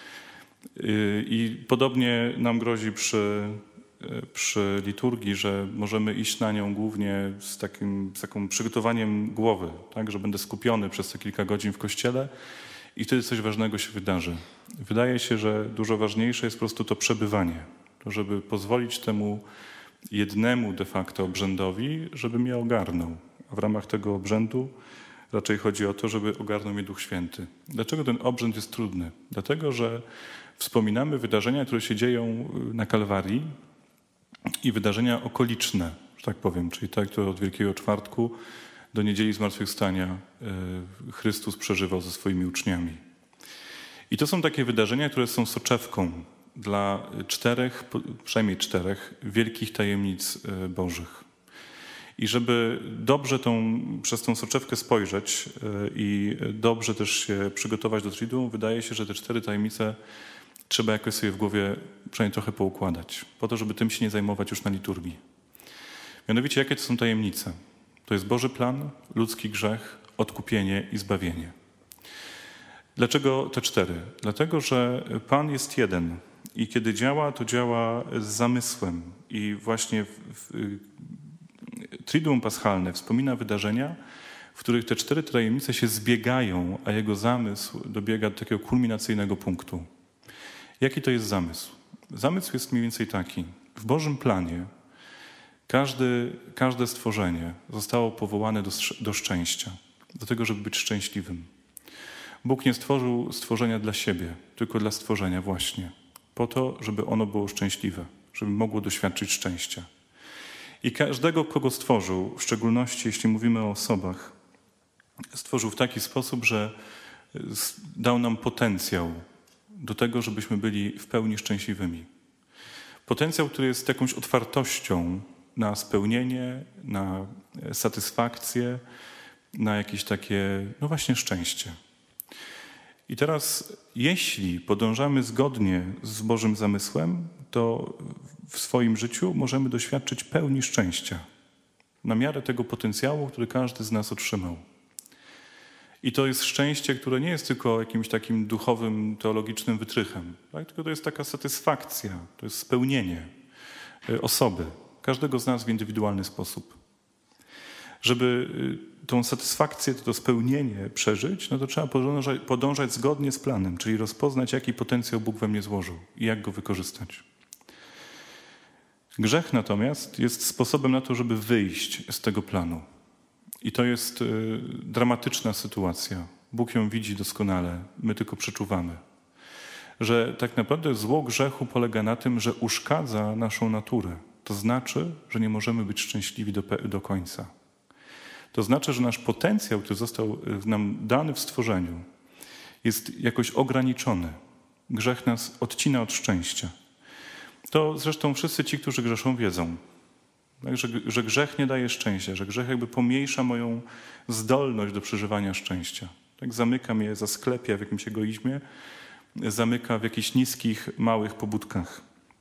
I podobnie nam grozi przy, przy liturgii, że możemy iść na nią głównie z takim, z takim przygotowaniem głowy, tak, że będę skupiony przez te kilka godzin w kościele i wtedy coś ważnego się wydarzy. Wydaje się, że dużo ważniejsze jest po prostu to przebywanie, to żeby pozwolić temu jednemu de facto obrzędowi, żeby mnie ogarnął. A w ramach tego obrzędu raczej chodzi o to, żeby ogarnął mnie Duch Święty. Dlaczego ten obrzęd jest trudny? Dlatego, że wspominamy wydarzenia, które się dzieją na Kalwarii i wydarzenia okoliczne, że tak powiem, czyli te, które od Wielkiego Czwartku do Niedzieli Zmartwychwstania Chrystus przeżywał ze swoimi uczniami. I to są takie wydarzenia, które są soczewką dla czterech, przynajmniej czterech wielkich tajemnic Bożych. I żeby dobrze tą, przez tą soczewkę spojrzeć i dobrze też się przygotować do Triduum, wydaje się, że te cztery tajemnice trzeba jakoś sobie w głowie przynajmniej trochę poukładać, po to, żeby tym się nie zajmować już na liturgii. Mianowicie, jakie to są tajemnice? To jest Boży plan, ludzki grzech, odkupienie i zbawienie. Dlaczego te cztery? Dlatego, że Pan jest jeden i kiedy działa, to działa z zamysłem. I właśnie w, w, Triduum Paschalne wspomina wydarzenia, w których te cztery tajemnice się zbiegają, a jego zamysł dobiega do takiego kulminacyjnego punktu. Jaki to jest zamysł? Zamysł jest mniej więcej taki. W Bożym planie każdy, każde stworzenie zostało powołane do, do szczęścia, do tego, żeby być szczęśliwym. Bóg nie stworzył stworzenia dla siebie, tylko dla stworzenia właśnie, po to, żeby ono było szczęśliwe, żeby mogło doświadczyć szczęścia. I każdego, kogo stworzył, w szczególności jeśli mówimy o osobach, stworzył w taki sposób, że dał nam potencjał do tego, żebyśmy byli w pełni szczęśliwymi. Potencjał, który jest jakąś otwartością na spełnienie, na satysfakcję, na jakieś takie, no właśnie, szczęście. I teraz, jeśli podążamy zgodnie z Bożym zamysłem, to w swoim życiu możemy doświadczyć pełni szczęścia na miarę tego potencjału, który każdy z nas otrzymał. I to jest szczęście, które nie jest tylko jakimś takim duchowym, teologicznym wytrychem, tak? Tylko to jest taka satysfakcja, to jest spełnienie osoby, każdego z nas w indywidualny sposób. Żeby tą satysfakcję, to spełnienie przeżyć, no to trzeba podążać, podążać zgodnie z planem, czyli rozpoznać, jaki potencjał Bóg we mnie złożył i jak go wykorzystać. Grzech natomiast jest sposobem na to, żeby wyjść z tego planu. I to jest y, dramatyczna sytuacja. Bóg ją widzi doskonale, my tylko przeczuwamy. Że tak naprawdę zło grzechu polega na tym, że uszkadza naszą naturę. To znaczy, że nie możemy być szczęśliwi do, do końca. To znaczy, że nasz potencjał, który został nam dany w stworzeniu, jest jakoś ograniczony. Grzech nas odcina od szczęścia. To zresztą wszyscy ci, którzy grzeszą, wiedzą. Tak, że, że grzech nie daje szczęścia, że grzech jakby pomniejsza moją zdolność do przeżywania szczęścia. Tak, zamyka mnie, zasklepia w jakimś egoizmie, zamyka w jakichś niskich, małych pobudkach.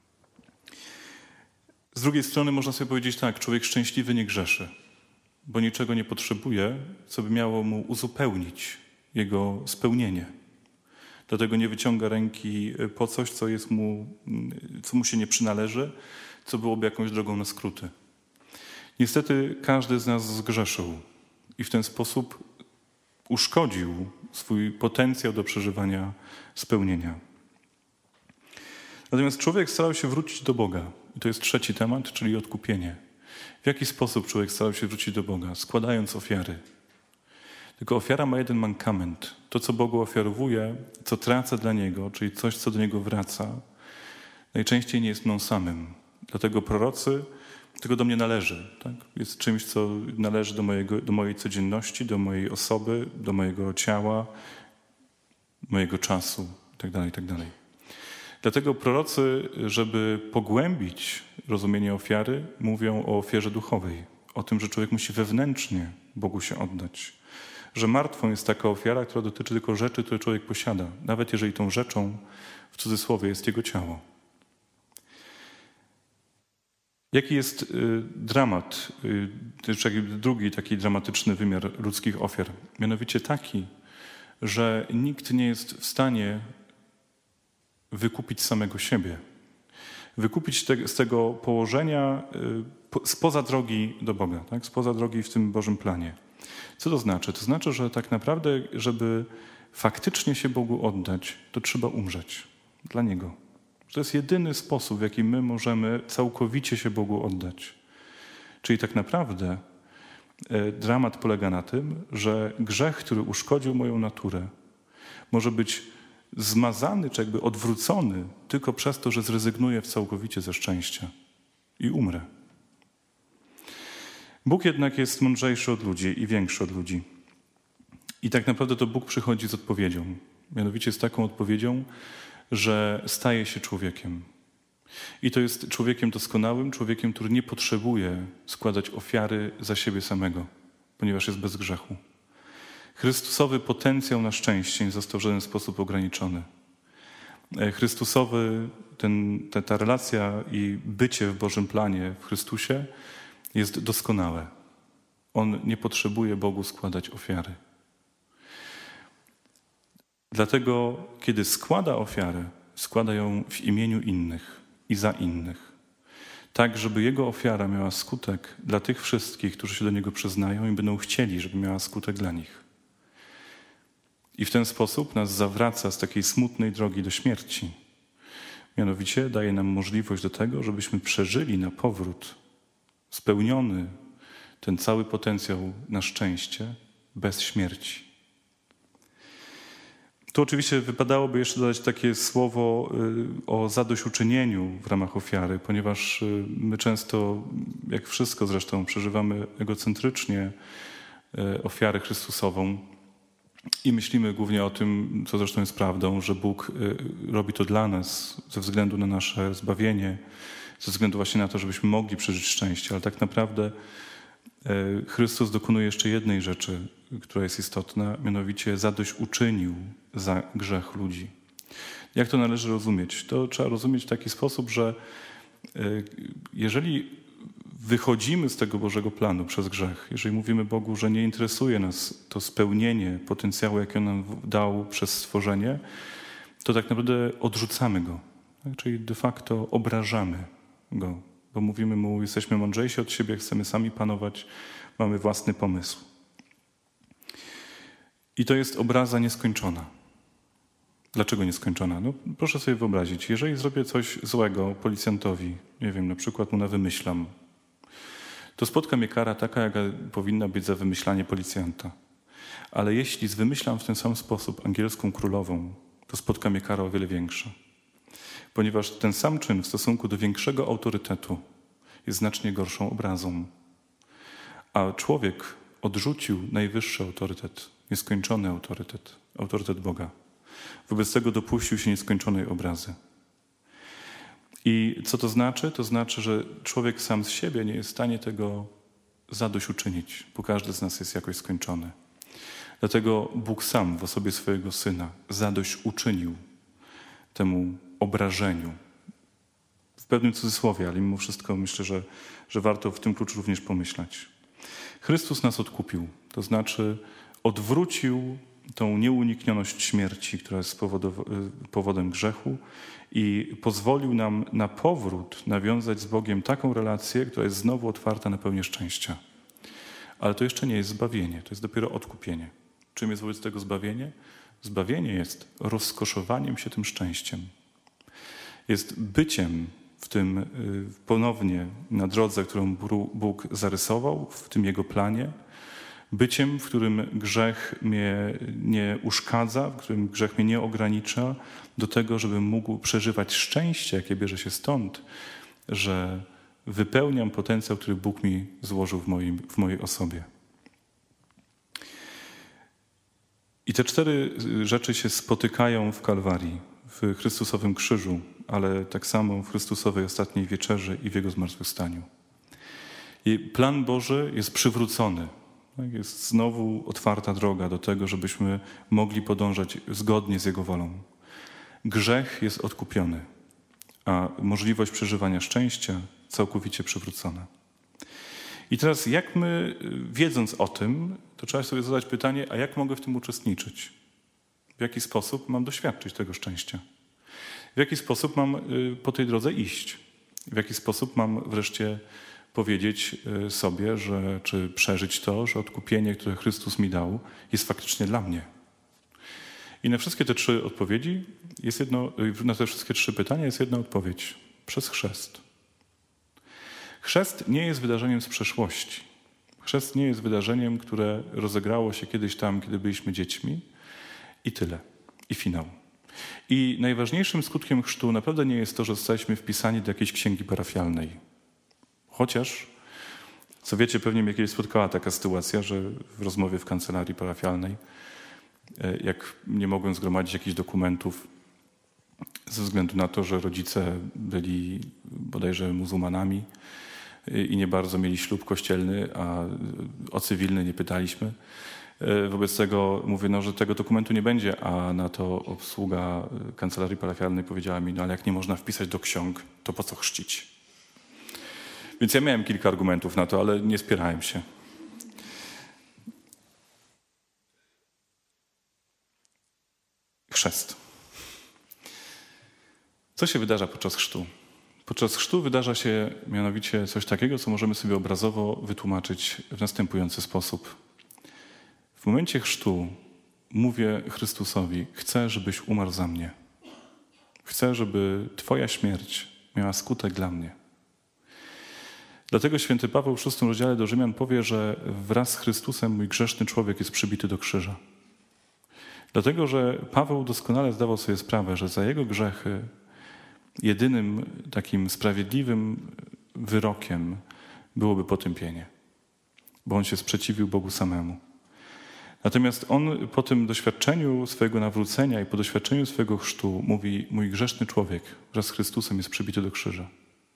Z drugiej strony można sobie powiedzieć tak, człowiek szczęśliwy nie grzeszy, bo niczego nie potrzebuje, co by miało mu uzupełnić jego spełnienie. Dlatego nie wyciąga ręki po coś, co jest mu, co mu się nie przynależy, co byłoby jakąś drogą na skróty. Niestety każdy z nas zgrzeszył i w ten sposób uszkodził swój potencjał do przeżywania spełnienia. Natomiast człowiek starał się wrócić do Boga. I to jest trzeci temat, czyli odkupienie. W jaki sposób człowiek starał się wrócić do Boga? Składając ofiary. Tylko ofiara ma jeden mankament. To, co Bogu ofiarowuje, co tracę dla Niego, czyli coś, co do Niego wraca, najczęściej nie jest mną samym. Dlatego prorocy, tego do mnie należy. Tak? Jest czymś, co należy do, mojego, do mojej codzienności, do mojej osoby, do mojego ciała, mojego czasu itd., itd. Dlatego prorocy, żeby pogłębić rozumienie ofiary, mówią o ofierze duchowej, o tym, że człowiek musi wewnętrznie Bogu się oddać. Że martwą jest taka ofiara, która dotyczy tylko rzeczy, które człowiek posiada, nawet jeżeli tą rzeczą, w cudzysłowie, jest jego ciało. Jaki jest y, dramat, y, drugi taki dramatyczny wymiar ludzkich ofiar? Mianowicie taki, że nikt nie jest w stanie wykupić samego siebie. Wykupić te, z tego położenia y, po, spoza drogi do Boga, tak? Spoza drogi w tym Bożym planie. Co to znaczy? To znaczy, że tak naprawdę, żeby faktycznie się Bogu oddać, to trzeba umrzeć dla Niego. To jest jedyny sposób, w jaki my możemy całkowicie się Bogu oddać. Czyli tak naprawdę e, dramat polega na tym, że grzech, który uszkodził moją naturę, może być zmazany, czy jakby odwrócony tylko przez to, że zrezygnuję całkowicie ze szczęścia i umrę. Bóg jednak jest mądrzejszy od ludzi i większy od ludzi. I tak naprawdę to Bóg przychodzi z odpowiedzią. Mianowicie z taką odpowiedzią, że staje się człowiekiem. I to jest człowiekiem doskonałym, człowiekiem, który nie potrzebuje składać ofiary za siebie samego, ponieważ jest bez grzechu. Chrystusowy potencjał na szczęście nie został w żaden sposób ograniczony. Chrystusowy, ten, ta, ta relacja i bycie w Bożym planie w Chrystusie jest doskonałe. On nie potrzebuje Bogu składać ofiary. Dlatego, kiedy składa ofiarę, składa ją w imieniu innych i za innych. Tak, żeby jego ofiara miała skutek dla tych wszystkich, którzy się do niego przyznają i będą chcieli, żeby miała skutek dla nich. I w ten sposób nas zawraca z takiej smutnej drogi do śmierci. Mianowicie daje nam możliwość do tego, żebyśmy przeżyli na powrót spełniony ten cały potencjał na szczęście bez śmierci. Tu oczywiście wypadałoby jeszcze dodać takie słowo o zadośćuczynieniu w ramach ofiary, ponieważ my często, jak wszystko zresztą, przeżywamy egocentrycznie ofiarę Chrystusową i myślimy głównie o tym, co zresztą jest prawdą, że Bóg robi to dla nas ze względu na nasze zbawienie, ze względu właśnie na to, żebyśmy mogli przeżyć szczęście, ale tak naprawdę Chrystus dokonuje jeszcze jednej rzeczy, która jest istotna, mianowicie zadośćuczynił za grzech ludzi. Jak to należy rozumieć? To trzeba rozumieć w taki sposób, że jeżeli wychodzimy z tego Bożego planu przez grzech, jeżeli mówimy Bogu, że nie interesuje nas to spełnienie potencjału, jaki On nam dał przez stworzenie, to tak naprawdę odrzucamy Go. Czyli de facto obrażamy Go, bo mówimy Mu, jesteśmy mądrzejsi od siebie, chcemy sami panować, mamy własny pomysł. I to jest obraza nieskończona. Dlaczego nieskończona? No, proszę sobie wyobrazić, jeżeli zrobię coś złego policjantowi, nie wiem, na przykład mu na wymyślam, to spotka mnie kara taka, jaka powinna być za wymyślanie policjanta. Ale jeśli zwymyślam w ten sam sposób angielską królową, to spotka mnie kara o wiele większa. Ponieważ ten sam czyn w stosunku do większego autorytetu jest znacznie gorszą obrazą. A człowiek odrzucił najwyższy autorytet, nieskończony autorytet, autorytet Boga. Wobec tego dopuścił się nieskończonej obrazy. I co to znaczy? To znaczy, że człowiek sam z siebie nie jest w stanie tego zadośćuczynić, bo każdy z nas jest jakoś skończony. Dlatego Bóg sam w osobie swojego Syna zadośćuczynił temu obrażeniu. W pewnym cudzysłowie, ale mimo wszystko myślę, że, że warto w tym kluczu również pomyśleć. Chrystus nas odkupił, to znaczy odwrócił tą nieuniknioność śmierci, która jest powodem grzechu i pozwolił nam na powrót nawiązać z Bogiem taką relację, która jest znowu otwarta na pełnię szczęścia. Ale to jeszcze nie jest zbawienie, to jest dopiero odkupienie. Czym jest wobec tego zbawienie? Zbawienie jest rozkoszowaniem się tym szczęściem. Jest byciem w tym ponownie na drodze, którą Bóg zarysował, w tym Jego planie, byciem, w którym grzech mnie nie uszkadza, w którym grzech mnie nie ogranicza do tego, żebym mógł przeżywać szczęście, jakie bierze się stąd, że wypełniam potencjał, który Bóg mi złożył w, moim, w mojej osobie. I te cztery rzeczy się spotykają w Kalwarii, w Chrystusowym krzyżu, ale tak samo w Chrystusowej ostatniej wieczerzy i w Jego zmartwychwstaniu. I plan Boży jest przywrócony. Jest znowu otwarta droga do tego, żebyśmy mogli podążać zgodnie z Jego wolą. Grzech jest odkupiony, a możliwość przeżywania szczęścia całkowicie przywrócona. I teraz jak my, wiedząc o tym, to trzeba sobie zadać pytanie, a jak mogę w tym uczestniczyć? W jaki sposób mam doświadczyć tego szczęścia? W jaki sposób mam po tej drodze iść? W jaki sposób mam wreszcie powiedzieć sobie, że, czy przeżyć to, że odkupienie, które Chrystus mi dał, jest faktycznie dla mnie? I na wszystkie te trzy odpowiedzi jest jedno, na te wszystkie trzy pytania jest jedna odpowiedź. Przez chrzest. Chrzest nie jest wydarzeniem z przeszłości. Chrzest nie jest wydarzeniem, które rozegrało się kiedyś tam, kiedy byliśmy dziećmi i tyle. I finał. I najważniejszym skutkiem chrztu naprawdę nie jest to, że zostaliśmy wpisani do jakiejś księgi parafialnej. Chociaż, co wiecie, pewnie mnie kiedyś spotkała taka sytuacja, że w rozmowie w kancelarii parafialnej, jak nie mogłem zgromadzić jakichś dokumentów ze względu na to, że rodzice byli bodajże muzułmanami i nie bardzo mieli ślub kościelny, a o cywilny nie pytaliśmy. Wobec tego mówię, no, że tego dokumentu nie będzie, a na to obsługa kancelarii parafialnej powiedziała mi, no ale jak nie można wpisać do ksiąg, to po co chrzcić? Więc ja miałem kilka argumentów na to, ale nie spierałem się. Chrzest. Co się wydarza podczas chrztu? Podczas chrztu wydarza się mianowicie coś takiego, co możemy sobie obrazowo wytłumaczyć w następujący sposób. W momencie chrztu mówię Chrystusowi, chcę, żebyś umarł za mnie. Chcę, żeby Twoja śmierć miała skutek dla mnie. Dlatego święty Paweł w szóstym rozdziale do Rzymian powie, że wraz z Chrystusem mój grzeszny człowiek jest przybity do krzyża. Dlatego, że Paweł doskonale zdawał sobie sprawę, że za jego grzechy jedynym takim sprawiedliwym wyrokiem byłoby potępienie, bo on się sprzeciwił Bogu samemu. Natomiast on po tym doświadczeniu swojego nawrócenia i po doświadczeniu swojego chrztu mówi, mój grzeszny człowiek wraz z Chrystusem jest przybity do krzyża.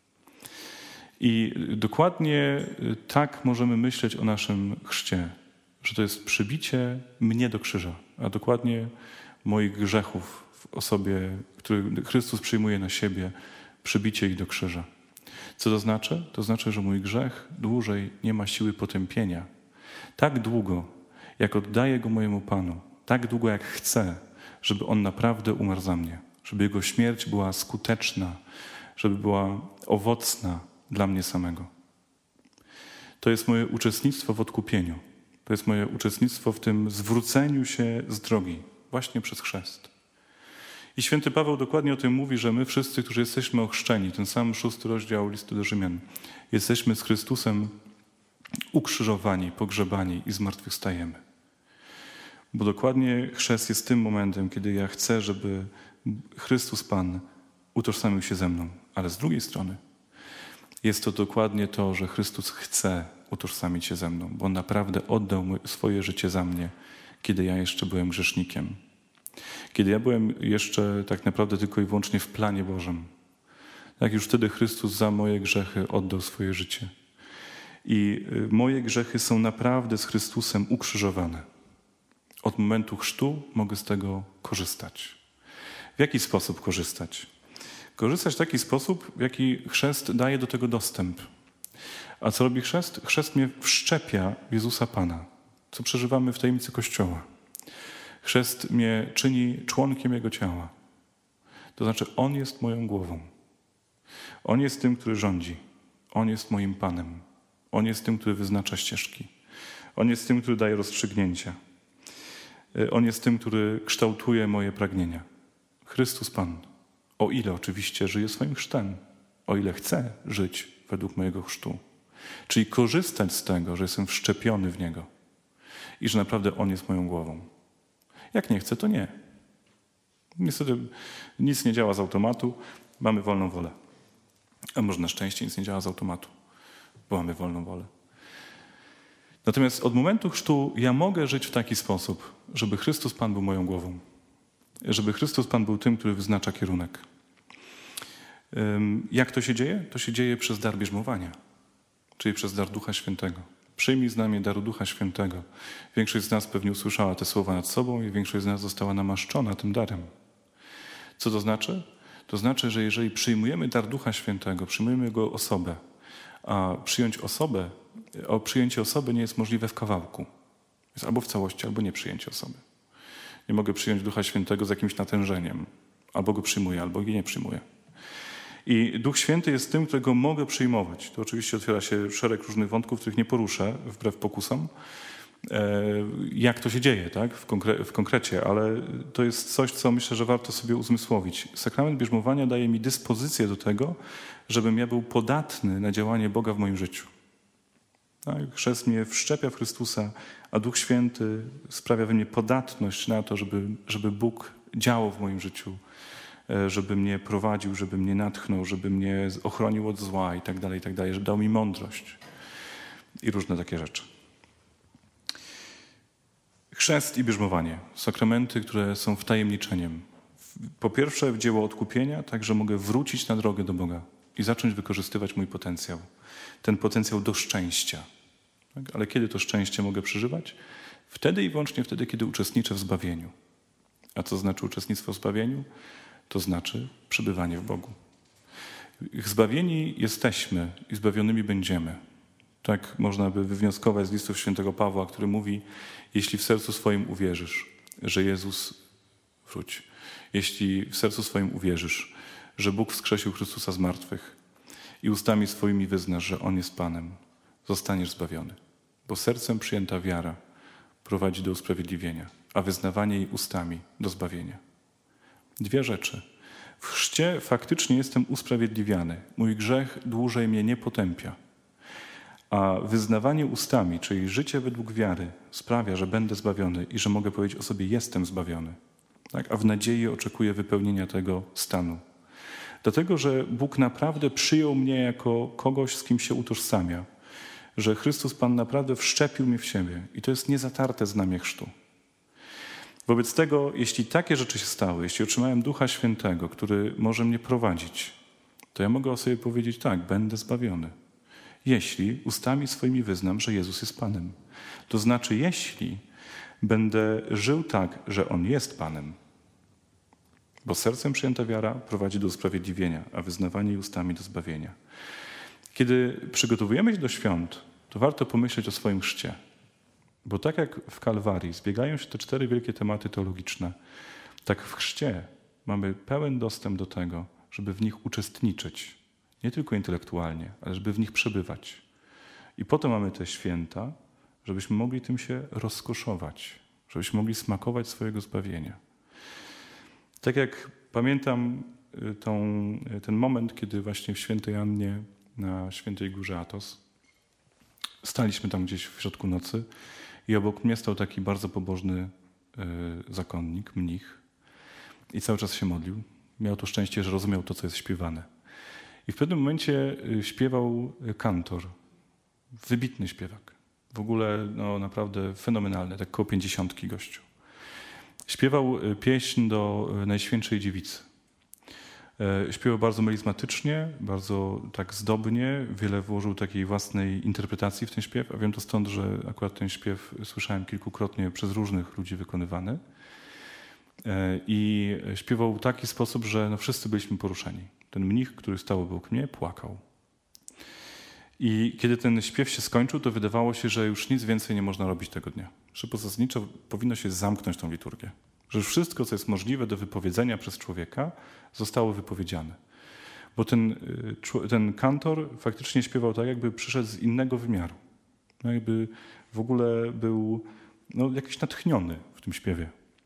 I dokładnie tak możemy myśleć o naszym chrzcie, że to jest przybicie mnie do krzyża, a dokładnie moich grzechów w osobie, który Chrystus przyjmuje na siebie, przybicie ich do krzyża. Co to znaczy? To znaczy, że mój grzech dłużej nie ma siły potępienia. Tak długo, jak oddaję go mojemu Panu, tak długo jak chcę, żeby on naprawdę umarł za mnie, żeby jego śmierć była skuteczna, żeby była owocna dla mnie samego. To jest moje uczestnictwo w odkupieniu. To jest moje uczestnictwo w tym zwróceniu się z drogi, właśnie przez chrzest. I święty Paweł dokładnie o tym mówi, że my wszyscy, którzy jesteśmy ochrzczeni, ten sam szósty rozdział listu do Rzymian, jesteśmy z Chrystusem ukrzyżowani, pogrzebani i zmartwychwstajemy. Bo dokładnie chrzest jest tym momentem, kiedy ja chcę, żeby Chrystus Pan utożsamił się ze mną. Ale z drugiej strony jest to dokładnie to, że Chrystus chce utożsamić się ze mną, bo On naprawdę oddał swoje życie za mnie, kiedy ja jeszcze byłem grzesznikiem. Kiedy ja byłem jeszcze tak naprawdę tylko i wyłącznie w planie Bożym. Tak już wtedy Chrystus za moje grzechy oddał swoje życie. I moje grzechy są naprawdę z Chrystusem ukrzyżowane. Od momentu chrztu mogę z tego korzystać. W jaki sposób korzystać? Korzystać w taki sposób, w jaki chrzest daje do tego dostęp. A co robi chrzest? Chrzest mnie wszczepia w Jezusa Pana, co przeżywamy w tajemnicy Kościoła. Chrzest mnie czyni członkiem Jego ciała. To znaczy On jest moją głową. On jest tym, który rządzi. On jest moim Panem. On jest tym, który wyznacza ścieżki. On jest tym, który daje rozstrzygnięcia. On jest tym, który kształtuje moje pragnienia. Chrystus Pan. O ile oczywiście żyje swoim chrztem. O ile chce żyć według mojego chrztu. Czyli korzystać z tego, że jestem wszczepiony w Niego. I że naprawdę On jest moją głową. Jak nie chcę, to nie. Niestety nic nie działa z automatu. Mamy wolną wolę. A może na szczęście nic nie działa z automatu, bo mamy wolną wolę. Natomiast od momentu chrztu ja mogę żyć w taki sposób, żeby Chrystus Pan był moją głową. żeby Chrystus Pan był tym, który wyznacza kierunek. Jak to się dzieje? To się dzieje przez dar bierzmowania, czyli przez dar Ducha Świętego. Przyjmij znamię daru Ducha Świętego. Większość z nas pewnie usłyszała te słowa nad sobą i większość z nas została namaszczona tym darem. Co to znaczy? To znaczy, że jeżeli przyjmujemy dar Ducha Świętego, przyjmujemy Jego osobę, a przyjąć osobę, o przyjęcie osoby nie jest możliwe w kawałku. Jest albo w całości, albo nie przyjęcie osoby. Nie mogę przyjąć Ducha Świętego z jakimś natężeniem. Albo go przyjmuję, albo go nie przyjmuję. I Duch Święty jest tym, którego mogę przyjmować. To oczywiście otwiera się szereg różnych wątków, których nie poruszę, wbrew pokusom. Jak to się dzieje, tak? w, konkre- w konkrecie, ale to jest coś, co myślę, że warto sobie uzmysłowić. Sakrament bierzmowania daje mi dyspozycję do tego, żebym ja był podatny na działanie Boga w moim życiu. Tak? Chrzest mnie wszczepia w Chrystusa, a Duch Święty sprawia we mnie podatność na to, żeby, żeby Bóg działał w moim życiu, żeby mnie prowadził, żeby mnie natchnął, żeby mnie ochronił od zła i tak dalej, i tak dalej, żeby dał mi mądrość i różne takie rzeczy. Chrzest i bierzmowanie. Sakramenty, które są wtajemniczeniem. Po pierwsze w dzieło odkupienia, tak, że mogę wrócić na drogę do Boga i zacząć wykorzystywać mój potencjał. Ten potencjał do szczęścia. Tak? Ale kiedy to szczęście mogę przeżywać? Wtedy i wyłącznie wtedy, kiedy uczestniczę w zbawieniu. A co znaczy uczestnictwo w zbawieniu? To znaczy przebywanie w Bogu. Zbawieni jesteśmy i zbawionymi będziemy. Tak można by wywnioskować z listów świętego Pawła, który mówi: jeśli w sercu swoim uwierzysz, że Jezus wróci, jeśli w sercu swoim uwierzysz, że Bóg wskrzesił Chrystusa z martwych i ustami swoimi wyznasz, że On jest Panem, zostaniesz zbawiony. Bo sercem przyjęta wiara prowadzi do usprawiedliwienia, a wyznawanie jej ustami do zbawienia. Dwie rzeczy. W chrzcie faktycznie jestem usprawiedliwiany. Mój grzech dłużej mnie nie potępia. A wyznawanie ustami, czyli życie według wiary, sprawia, że będę zbawiony i że mogę powiedzieć o sobie: jestem zbawiony. Tak? A w nadziei oczekuję wypełnienia tego stanu. Dlatego, że Bóg naprawdę przyjął mnie jako kogoś, z kim się utożsamia. Że Chrystus Pan naprawdę wszczepił mnie w siebie. I to jest niezatarte znamię chrztu. Wobec tego, jeśli takie rzeczy się stały, jeśli otrzymałem Ducha Świętego, który może mnie prowadzić, to ja mogę o sobie powiedzieć: tak, będę zbawiony. Jeśli ustami swoimi wyznam, że Jezus jest Panem. To znaczy, jeśli będę żył tak, że On jest Panem. Bo sercem przyjęta wiara prowadzi do usprawiedliwienia, a wyznawanie ustami do zbawienia. Kiedy przygotowujemy się do świąt, to warto pomyśleć o swoim chrzcie. Bo tak jak w Kalwarii zbiegają się te cztery wielkie tematy teologiczne, tak w chrzcie mamy pełen dostęp do tego, żeby w nich uczestniczyć. Nie tylko intelektualnie, ale żeby w nich przebywać. I po to mamy te święta, żebyśmy mogli tym się rozkoszować, żebyśmy mogli smakować swojego zbawienia. Tak jak pamiętam tą, ten moment, kiedy właśnie w Świętej Annie na Świętej Górze Athos staliśmy tam gdzieś w środku nocy i obok mnie stał taki bardzo pobożny y, zakonnik, mnich i cały czas się modlił. Miał to szczęście, że rozumiał to, co jest śpiewane. I w pewnym momencie śpiewał kantor, wybitny śpiewak, w ogóle no, naprawdę fenomenalny, tak koło pięćdziesiątki gościu. Śpiewał pieśń do Najświętszej Dziewicy. Śpiewał bardzo melizmatycznie, bardzo tak zdobnie, wiele włożył takiej własnej interpretacji w ten śpiew, a wiem to stąd, że akurat ten śpiew słyszałem kilkukrotnie przez różnych ludzi wykonywany. I śpiewał w taki sposób, że no, wszyscy byliśmy poruszeni. Ten mnich, który stał obok mnie, płakał. I kiedy ten śpiew się skończył, to wydawało się, że już nic więcej nie można robić tego dnia. Że zasadniczo powinno się zamknąć tą liturgię. Że już wszystko, co jest możliwe do wypowiedzenia przez człowieka, zostało wypowiedziane. Bo ten, ten kantor faktycznie śpiewał tak, jakby przyszedł z innego wymiaru. Jakby w ogóle był no, jakiś natchniony w tym śpiewie.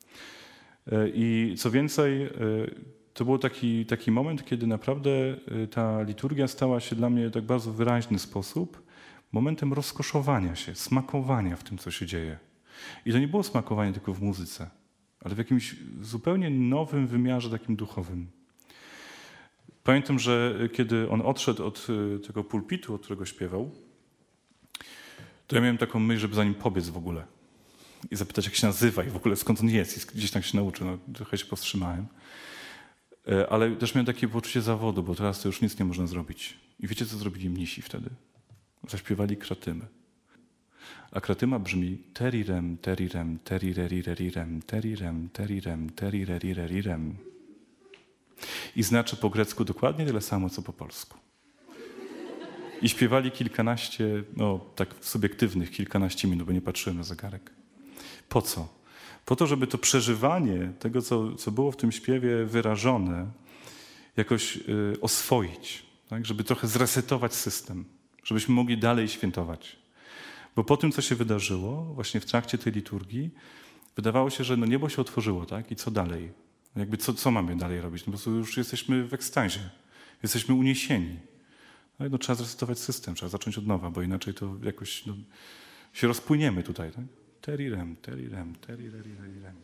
I co więcej, to był taki, taki moment, kiedy naprawdę ta liturgia stała się dla mnie tak bardzo wyraźny sposób momentem rozkoszowania się, smakowania w tym, co się dzieje. I to nie było smakowanie tylko w muzyce, ale w jakimś zupełnie nowym wymiarze takim duchowym. Pamiętam, że kiedy on odszedł od tego pulpitu, od którego śpiewał, to ja miałem taką myśl, żeby za nim pobiec w ogóle. i zapytać, jak się nazywa i w ogóle skąd on jest. I gdzieś tam się nauczył, no, trochę się powstrzymałem. Ale też miałem takie poczucie zawodu, bo teraz to już nic nie można zrobić. I wiecie, co zrobili mnisi wtedy? Zaśpiewali kratymy. A kratyma brzmi terirem, terirem, terirerirem, terirem, terirem, terirerirem. I znaczy po grecku dokładnie tyle samo, co po polsku. I śpiewali kilkanaście, no tak subiektywnych kilkanaście minut, bo nie patrzyłem na zegarek. Po co? Po to, żeby to przeżywanie tego, co, co było w tym śpiewie wyrażone, jakoś y, oswoić. Tak? Żeby trochę zresetować system. Żebyśmy mogli dalej świętować. Bo po tym, co się wydarzyło właśnie w trakcie tej liturgii, wydawało się, że no niebo się otworzyło, tak? I co dalej? Jakby co, co mamy dalej robić? No po prostu już jesteśmy w ekstazie. Jesteśmy uniesieni. No, no, trzeba zresetować system, trzeba zacząć od nowa, bo inaczej to jakoś no, się rozpłyniemy tutaj, tak? Terirem, terirem, terirerirem.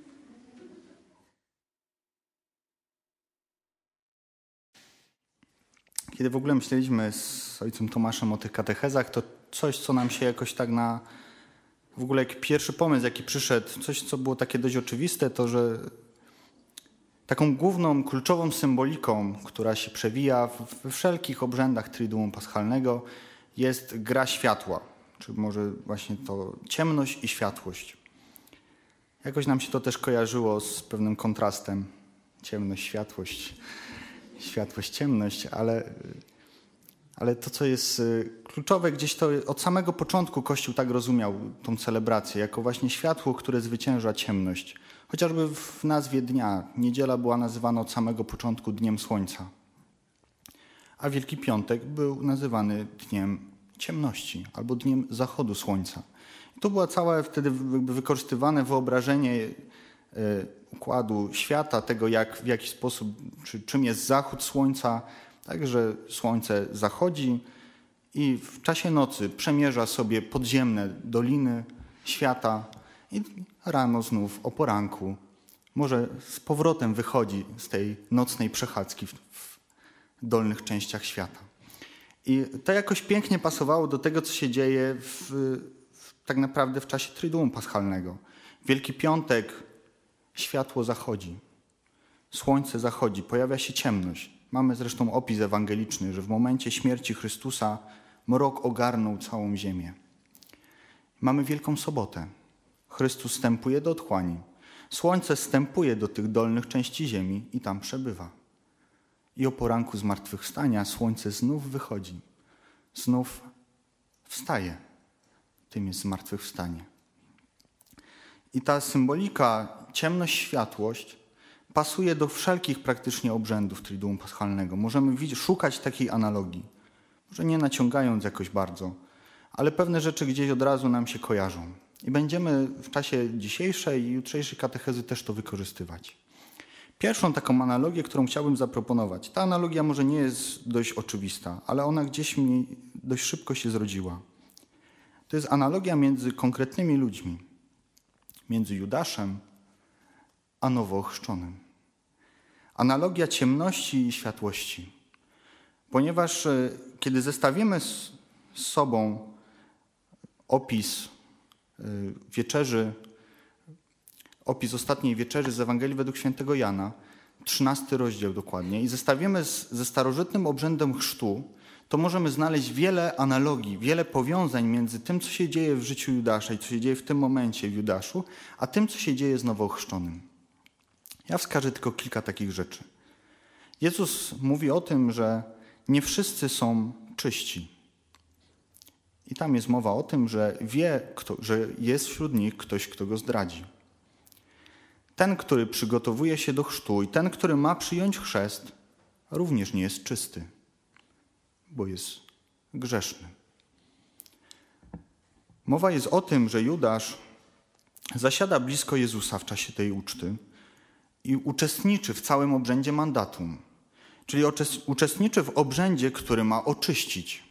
Kiedy w ogóle myśleliśmy z ojcem Tomaszem o tych katechezach, to coś, co nam się jakoś tak na... W ogóle jak pierwszy pomysł, jaki przyszedł, coś, co było takie dość oczywiste, to że taką główną, kluczową symboliką, która się przewija we wszelkich obrzędach Triduum Paschalnego, jest gra światła, czy może właśnie to ciemność i światłość. Jakoś nam się to też kojarzyło z pewnym kontrastem. Ciemność, światłość, światłość, ciemność, ale, ale to, co jest kluczowe, gdzieś to od samego początku Kościół tak rozumiał tą celebrację, jako właśnie światło, które zwycięża ciemność. Chociażby w nazwie dnia. Niedziela była nazywana od samego początku Dniem Słońca. A Wielki Piątek był nazywany Dniem Ciemności albo Dniem Zachodu Słońca. I to było całe wtedy wykorzystywane wyobrażenie układu świata, tego jak, w jaki sposób, czy, czym jest zachód Słońca, także Słońce zachodzi i w czasie nocy przemierza sobie podziemne doliny świata i rano znów o poranku może z powrotem wychodzi z tej nocnej przechadzki w, w dolnych częściach świata. I to jakoś pięknie pasowało do tego, co się dzieje w, w, tak naprawdę w czasie Triduum Paschalnego. Wielki Piątek, światło zachodzi, słońce zachodzi, pojawia się ciemność. Mamy zresztą opis ewangeliczny, że w momencie śmierci Chrystusa mrok ogarnął całą ziemię. Mamy Wielką Sobotę. Chrystus wstępuje do otchłani. Słońce wstępuje do tych dolnych części ziemi i tam przebywa. I o poranku zmartwychwstania słońce znów wychodzi. Znów wstaje. Tym jest zmartwychwstanie. I ta symbolika, ciemność, światłość pasuje do wszelkich praktycznie obrzędów Triduum Paschalnego. Możemy szukać takiej analogii. Może nie naciągając jakoś bardzo, ale pewne rzeczy gdzieś od razu nam się kojarzą. I będziemy w czasie dzisiejszej i jutrzejszej katechezy też to wykorzystywać. Pierwszą taką analogię, którą chciałbym zaproponować. Ta analogia może nie jest dość oczywista, ale ona gdzieś mi dość szybko się zrodziła. To jest analogia między konkretnymi ludźmi. Między Judaszem a nowo ochrzczonym. Analogia ciemności i światłości. Ponieważ kiedy zestawimy z, z sobą opis wieczerzy, opis ostatniej wieczerzy z Ewangelii według świętego Jana, trzynasty rozdział dokładnie, i zestawimy z, ze starożytnym obrzędem chrztu, to możemy znaleźć wiele analogii, wiele powiązań między tym, co się dzieje w życiu Judasza i co się dzieje w tym momencie w Judaszu, a tym, co się dzieje z nowo ochrzczonym. Ja wskażę tylko kilka takich rzeczy. Jezus mówi o tym, że nie wszyscy są czyści. I tam jest mowa o tym, że wie, kto, że jest wśród nich ktoś, kto go zdradzi. Ten, który przygotowuje się do chrztu i ten, który ma przyjąć chrzest, również nie jest czysty, bo jest grzeszny. Mowa jest o tym, że Judasz zasiada blisko Jezusa w czasie tej uczty i uczestniczy w całym obrzędzie mandatum, czyli uczestniczy w obrzędzie, który ma oczyścić.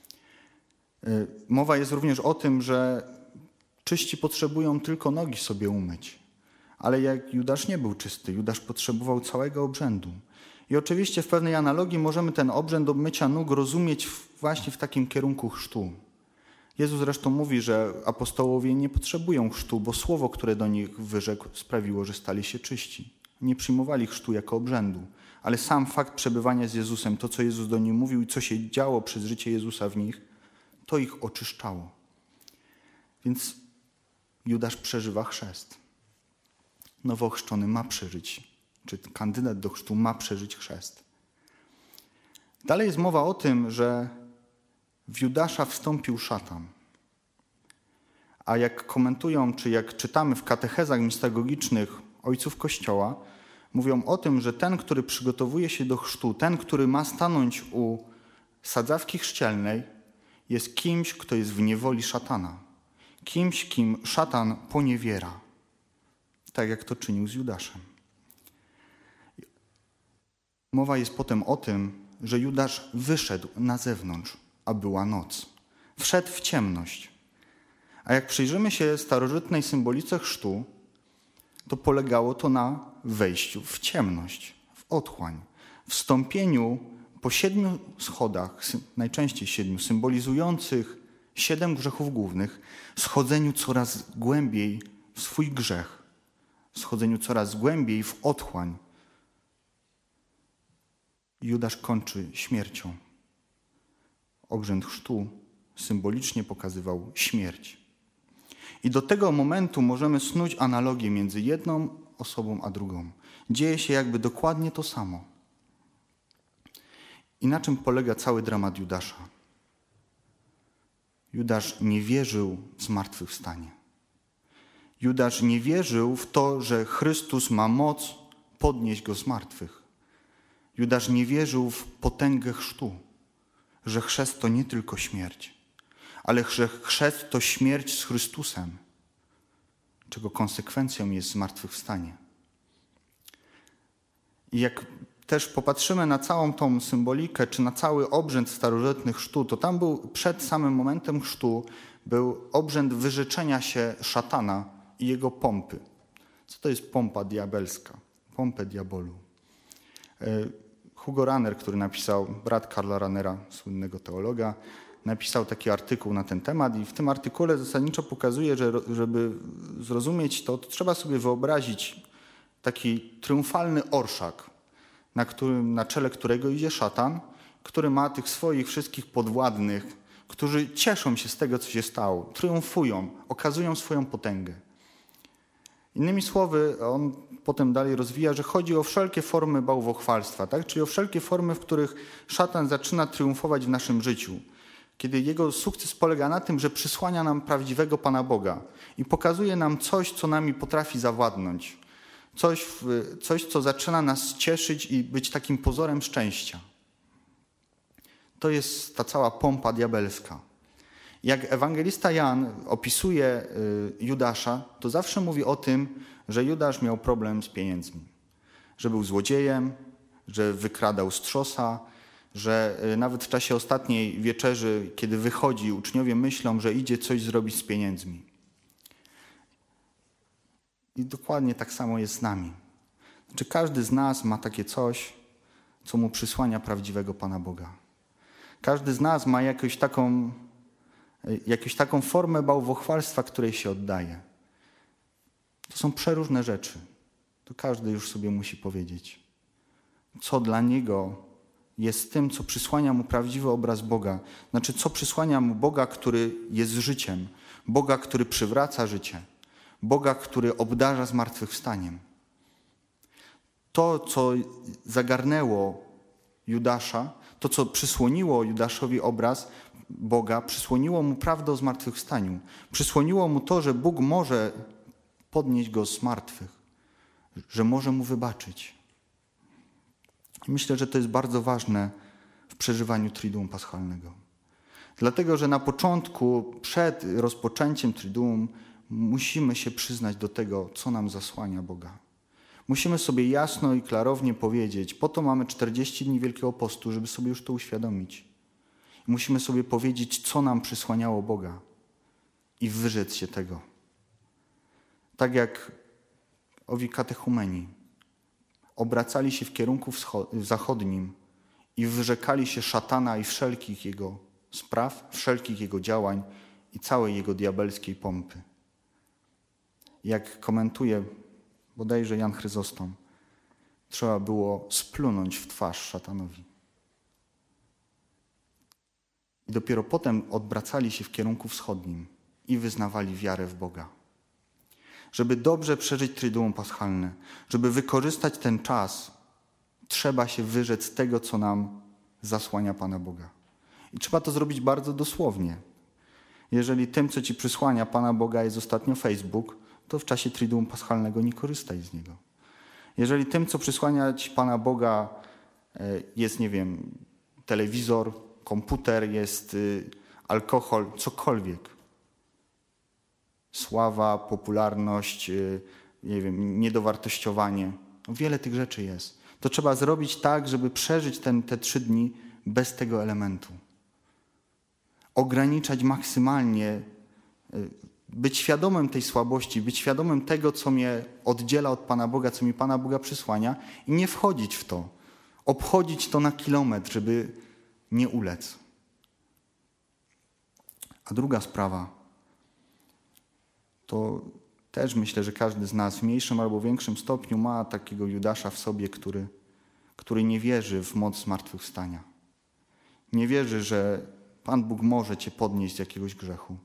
Mowa jest również o tym, że czyści potrzebują tylko nogi sobie umyć. Ale jak Judasz nie był czysty, Judasz potrzebował całego obrzędu. I oczywiście w pewnej analogii możemy ten obrzęd obmycia nóg rozumieć właśnie w takim kierunku chrztu. Jezus zresztą mówi, że apostołowie nie potrzebują chrztu, bo słowo, które do nich wyrzekł, sprawiło, że stali się czyści. Nie przyjmowali chrztu jako obrzędu, ale sam fakt przebywania z Jezusem, to co Jezus do nich mówił i co się działo przez życie Jezusa w nich, to ich oczyszczało. Więc Judasz przeżywa chrzest. Nowo ochrzczony ma przeżyć, czy kandydat do chrztu ma przeżyć chrzest. Dalej jest mowa o tym, że w Judasza wstąpił szatan. A jak komentują, czy jak czytamy w katechezach mistagogicznych ojców Kościoła, mówią o tym, że ten, który przygotowuje się do chrztu, ten, który ma stanąć u sadzawki chrzcielnej, jest kimś, kto jest w niewoli szatana. Kimś, kim szatan poniewiera. Tak jak to czynił z Judaszem. Mowa jest potem o tym, że Judasz wyszedł na zewnątrz, a była noc. Wszedł w ciemność. A jak przyjrzymy się starożytnej symbolice chrztu, to polegało to na wejściu w ciemność, w otchłań, wstąpieniu po siedmiu schodach, najczęściej siedmiu, symbolizujących siedem grzechów głównych, schodzeniu coraz głębiej w swój grzech, schodzeniu coraz głębiej w otchłań. Judasz kończy śmiercią. Obrzęd chrztu symbolicznie pokazywał śmierć. I do tego momentu możemy snuć analogię między jedną osobą a drugą. Dzieje się jakby dokładnie to samo. I na czym polega cały dramat Judasza? Judasz nie wierzył w zmartwychwstanie. Judasz nie wierzył w to, że Chrystus ma moc podnieść go z martwych. Judasz nie wierzył w potęgę chrztu, że chrzest to nie tylko śmierć, ale że chrzest to śmierć z Chrystusem, czego konsekwencją jest zmartwychwstanie. I jak też popatrzymy na całą tą symbolikę, czy na cały obrzęd starożytny chrztu, to tam był przed samym momentem chrztu był obrzęd wyrzeczenia się szatana i jego pompy. Co to jest pompa diabelska? Pompę diabolu. Hugo Ranner, który napisał, brat Karla Rannera, słynnego teologa, napisał taki artykuł na ten temat i w tym artykule zasadniczo pokazuje, że żeby zrozumieć to, to trzeba sobie wyobrazić taki triumfalny orszak, na, którym, na czele którego idzie szatan, który ma tych swoich wszystkich podwładnych, którzy cieszą się z tego, co się stało, triumfują, okazują swoją potęgę. Innymi słowy, on potem dalej rozwija, że chodzi o wszelkie formy bałwochwalstwa, tak? Czyli o wszelkie formy, w których szatan zaczyna triumfować w naszym życiu. Kiedy jego sukces polega na tym, że przysłania nam prawdziwego Pana Boga i pokazuje nam coś, co nami potrafi zawładnąć. Coś, coś, co zaczyna nas cieszyć i być takim pozorem szczęścia. To jest ta cała pompa diabelska. Jak ewangelista Jan opisuje Judasza, to zawsze mówi o tym, że Judasz miał problem z pieniędzmi. Że był złodziejem, że wykradał z trzosa, że nawet w czasie ostatniej wieczerzy, kiedy wychodzi, uczniowie myślą, że idzie coś zrobić z pieniędzmi. I dokładnie tak samo jest z nami. Znaczy, każdy z nas ma takie coś, co mu przysłania prawdziwego Pana Boga. Każdy z nas ma jakąś taką, jakąś taką formę bałwochwalstwa, której się oddaje. To są przeróżne rzeczy. To każdy już sobie musi powiedzieć, co dla niego jest tym, co przysłania mu prawdziwy obraz Boga. Znaczy, co przysłania mu Boga, który jest życiem. Boga, który przywraca życie. Boga, który obdarza zmartwychwstaniem. To, co zagarnęło Judasza, to, co przysłoniło Judaszowi obraz Boga, przysłoniło mu prawdę o zmartwychwstaniu. Przysłoniło mu to, że Bóg może podnieść go z martwych, że może mu wybaczyć. Myślę, że to jest bardzo ważne w przeżywaniu Triduum Paschalnego. Dlatego, że na początku, przed rozpoczęciem Triduum, musimy się przyznać do tego, co nam zasłania Boga. Musimy sobie jasno i klarownie powiedzieć, po to mamy czterdzieści dni Wielkiego Postu, żeby sobie już to uświadomić. Musimy sobie powiedzieć, co nam przysłaniało Boga i wyrzec się tego. Tak jak owi katechumeni obracali się w kierunku zachodnim i wyrzekali się szatana i wszelkich jego spraw, wszelkich jego działań i całej jego diabelskiej pompy. Jak komentuje bodajże Jan Chryzostom, trzeba było splunąć w twarz szatanowi. I dopiero potem odwracali się w kierunku wschodnim i wyznawali wiarę w Boga. Żeby dobrze przeżyć Triduum Paschalne, żeby wykorzystać ten czas, trzeba się wyrzec tego, co nam zasłania Pana Boga. I trzeba to zrobić bardzo dosłownie. Jeżeli tym, co ci przysłania Pana Boga, jest ostatnio Facebook, to w czasie Triduum Paschalnego nie korzystaj z niego. Jeżeli tym, co przysłania ci Pana Boga, jest, nie wiem, telewizor, komputer, jest alkohol, cokolwiek, sława, popularność, nie wiem, niedowartościowanie, wiele tych rzeczy jest. To trzeba zrobić tak, żeby przeżyć ten, te trzy dni bez tego elementu. Ograniczać maksymalnie, być świadomym tej słabości, być świadomym tego, co mnie oddziela od Pana Boga, co mi Pana Boga przysłania i nie wchodzić w to. Obchodzić to na kilometr, żeby nie ulec. A druga sprawa, to też myślę, że każdy z nas w mniejszym albo większym stopniu ma takiego Judasza w sobie, który, który nie wierzy w moc zmartwychwstania. Nie wierzy, że Pan Bóg może cię podnieść z jakiegoś grzechu.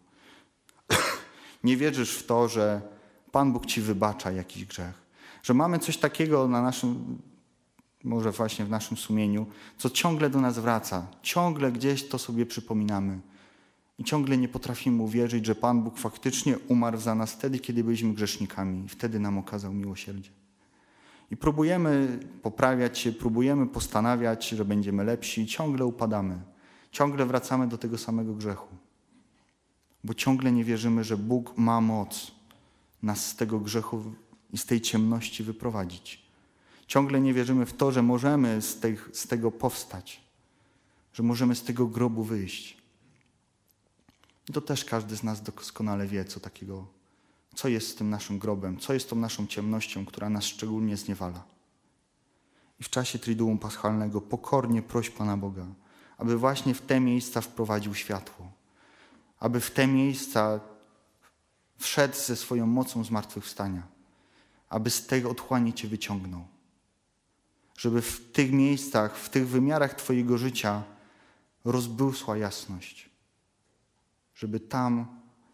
Nie wierzysz w to, że Pan Bóg ci wybacza jakiś grzech. Że mamy coś takiego na naszym, może właśnie w naszym sumieniu, co ciągle do nas wraca. Ciągle gdzieś to sobie przypominamy. I ciągle nie potrafimy uwierzyć, że Pan Bóg faktycznie umarł za nas wtedy, kiedy byliśmy grzesznikami. I wtedy nam okazał miłosierdzie. I próbujemy poprawiać się, próbujemy postanawiać, że będziemy lepsi i ciągle upadamy. Ciągle wracamy do tego samego grzechu. Bo ciągle nie wierzymy, że Bóg ma moc nas z tego grzechu i z tej ciemności wyprowadzić. Ciągle nie wierzymy w to, że możemy z, tej, z tego powstać. Że możemy z tego grobu wyjść. I to też każdy z nas doskonale wie, co takiego, co jest z tym naszym grobem, co jest tą naszą ciemnością, która nas szczególnie zniewala. I w czasie Triduum Paschalnego pokornie proś Pana Boga, aby właśnie w te miejsca wprowadził światło. Aby w te miejsca wszedł ze swoją mocą zmartwychwstania. Aby z tej otchłani cię wyciągnął. Żeby w tych miejscach, w tych wymiarach twojego życia rozbłysła jasność. Żeby tam,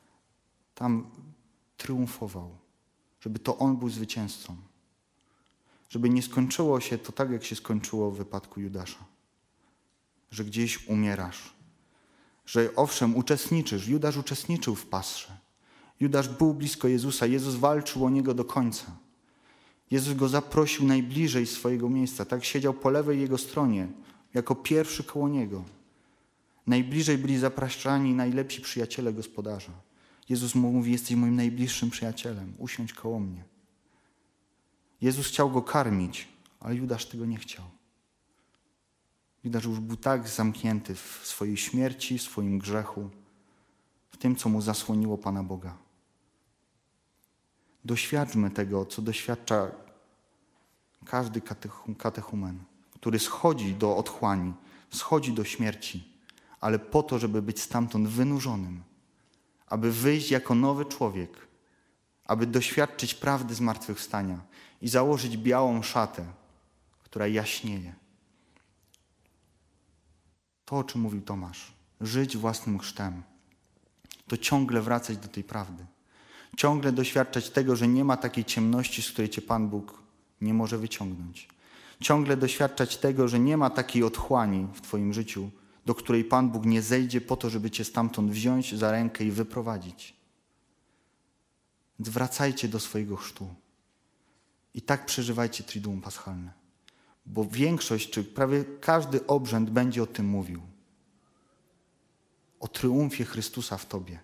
tam triumfował. Żeby to On był zwycięzcą. Żeby nie skończyło się to tak, jak się skończyło w wypadku Judasza. Że gdzieś umierasz. Że owszem, uczestniczysz. Judasz uczestniczył w pasrze. Judasz był blisko Jezusa. Jezus walczył o Niego do końca. Jezus go zaprosił najbliżej swojego miejsca. Tak siedział po lewej Jego stronie, jako pierwszy koło Niego. Najbliżej byli zapraszani najlepsi przyjaciele gospodarza. Jezus mu mówi, jesteś moim najbliższym przyjacielem. Usiądź koło mnie. Jezus chciał go karmić, ale Judasz tego nie chciał. Judasz już był tak zamknięty w swojej śmierci, w swoim grzechu, w tym, co mu zasłoniło Pana Boga. Doświadczmy tego, co doświadcza każdy katechumen, który schodzi do otchłani, schodzi do śmierci, ale po to, żeby być stamtąd wynurzonym, aby wyjść jako nowy człowiek, aby doświadczyć prawdy zmartwychwstania i założyć białą szatę, która jaśnieje. To, o czym mówił Tomasz, żyć własnym chrztem, to ciągle wracać do tej prawdy. Ciągle doświadczać tego, że nie ma takiej ciemności, z której cię Pan Bóg nie może wyciągnąć. Ciągle doświadczać tego, że nie ma takiej otchłani w twoim życiu, do której Pan Bóg nie zejdzie po to, żeby cię stamtąd wziąć za rękę i wyprowadzić. Więc wracajcie do swojego chrztu. I tak przeżywajcie Triduum Paschalne. Bo większość, czy prawie każdy obrzęd będzie o tym mówił. O triumfie Chrystusa w tobie.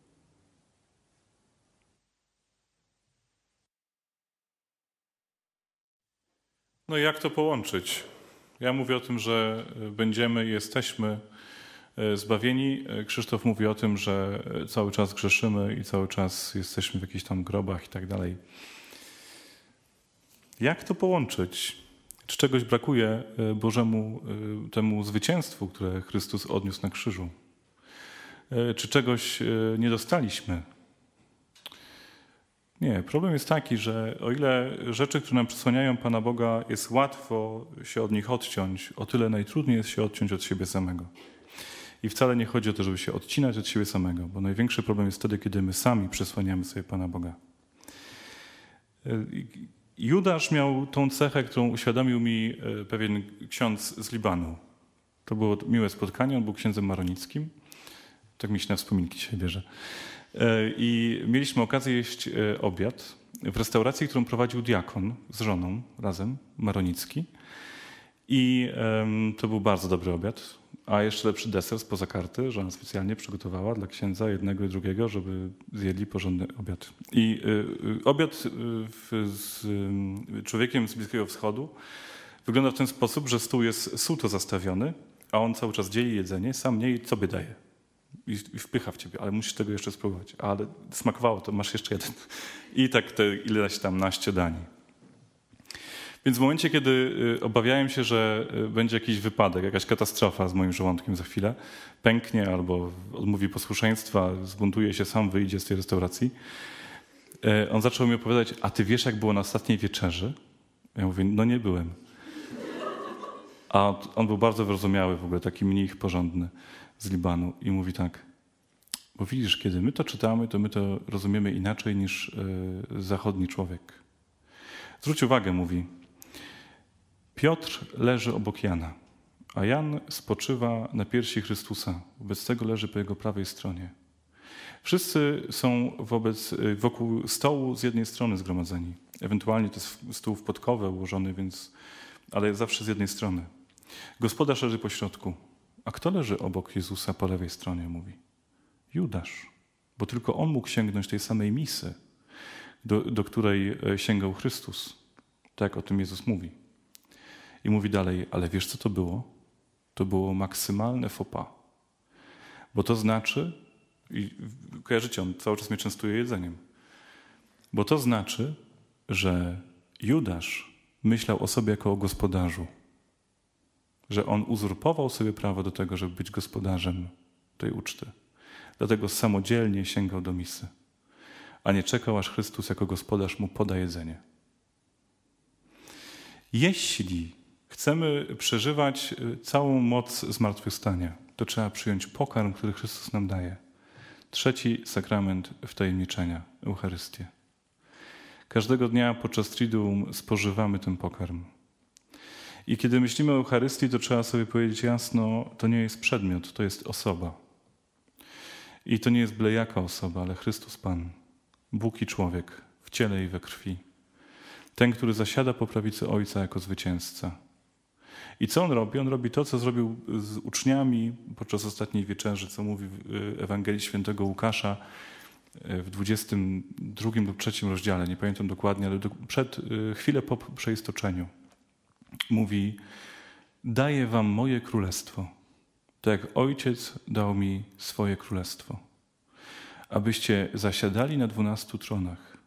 No i jak to połączyć? Ja mówię o tym, że będziemy i jesteśmy zbawieni. Krzysztof mówi o tym, że cały czas grzeszymy i cały czas jesteśmy w jakichś tam grobach i tak dalej. Jak to połączyć? Czy czegoś brakuje Bożemu temu zwycięstwu, które Chrystus odniósł na krzyżu? czy czegoś nie dostaliśmy. Nie, problem jest taki, że o ile rzeczy, które nam przysłaniają Pana Boga, jest łatwo się od nich odciąć, o tyle najtrudniej jest się odciąć od siebie samego. I wcale nie chodzi o to, żeby się odcinać od siebie samego, bo największy problem jest wtedy, kiedy my sami przysłaniamy sobie Pana Boga. Judasz miał tą cechę, którą uświadomił mi pewien ksiądz z Libanu. To było miłe spotkanie, on był księdzem maronickim. Tak mi się na wspominki dzisiaj bierze. I mieliśmy okazję jeść obiad w restauracji, którą prowadził diakon z żoną razem, maronicki. I um, to był bardzo dobry obiad, a jeszcze lepszy deser spoza karty, że ona specjalnie przygotowała dla księdza jednego i drugiego, żeby zjedli porządny obiad. I y, obiad y, z y, człowiekiem z Bliskiego Wschodu wygląda w ten sposób, że stół jest suto zastawiony, a on cały czas dzieli jedzenie, sam nie i sobie daje. I, I wpycha w ciebie, ale musisz tego jeszcze spróbować. Ale smakowało, to masz jeszcze jeden. I tak te ileś tam naście dań. Więc w momencie, kiedy obawiałem się, że będzie jakiś wypadek, jakaś katastrofa z moim żołądkiem za chwilę, pęknie albo odmówi posłuszeństwa, zbuntuje się, sam wyjdzie z tej restauracji, on zaczął mi opowiadać, a ty wiesz, jak było na ostatniej wieczerzy? Ja mówię, no nie byłem. A on był bardzo wyrozumiały w ogóle, taki mnich porządny z Libanu i mówi tak, bo widzisz, kiedy my to czytamy, to my to rozumiemy inaczej niż zachodni człowiek. Zwróć uwagę, mówi, Piotr leży obok Jana, a Jan spoczywa na piersi Chrystusa. Wobec tego leży po jego prawej stronie. Wszyscy są wobec, wokół stołu z jednej strony zgromadzeni. Ewentualnie to jest stół w podkowę ułożony, więc, ale zawsze z jednej strony. Gospodarz leży po środku. A kto leży obok Jezusa po lewej stronie, mówi? Judasz, bo tylko on mógł sięgnąć tej samej misy, do, do której sięgał Chrystus. Tak jak o tym Jezus mówi. I mówi dalej, ale wiesz co to było? To było maksymalne faux pas. Bo to znaczy, i kojarzycie, on cały czas mnie częstuje jedzeniem, bo to znaczy, że Judasz myślał o sobie jako o gospodarzu. Że on uzurpował sobie prawo do tego, żeby być gospodarzem tej uczty. Dlatego samodzielnie sięgał do misy, a nie czekał, aż Chrystus jako gospodarz mu poda jedzenie. Jeśli chcemy przeżywać całą moc zmartwychwstania, to trzeba przyjąć pokarm, który Chrystus nam daje. Trzeci sakrament wtajemniczenia, Eucharystię. Każdego dnia podczas Triduum spożywamy ten pokarm. I kiedy myślimy o Eucharystii, to trzeba sobie powiedzieć jasno, to nie jest przedmiot, to jest osoba. I to nie jest byle jaka osoba, ale Chrystus Pan, Bóg i człowiek, w ciele i we krwi. Ten, który zasiada po prawicy Ojca jako zwycięzca. I co on robi? On robi to, co zrobił z uczniami podczas ostatniej wieczerzy, co mówi w Ewangelii Świętego Łukasza w dwudziestym drugim lub trzecim rozdziale, nie pamiętam dokładnie, ale przed, chwilę po przeistoczeniu. Mówi, daję wam moje królestwo, tak jak Ojciec dał mi swoje królestwo, abyście zasiadali na dwunastu tronach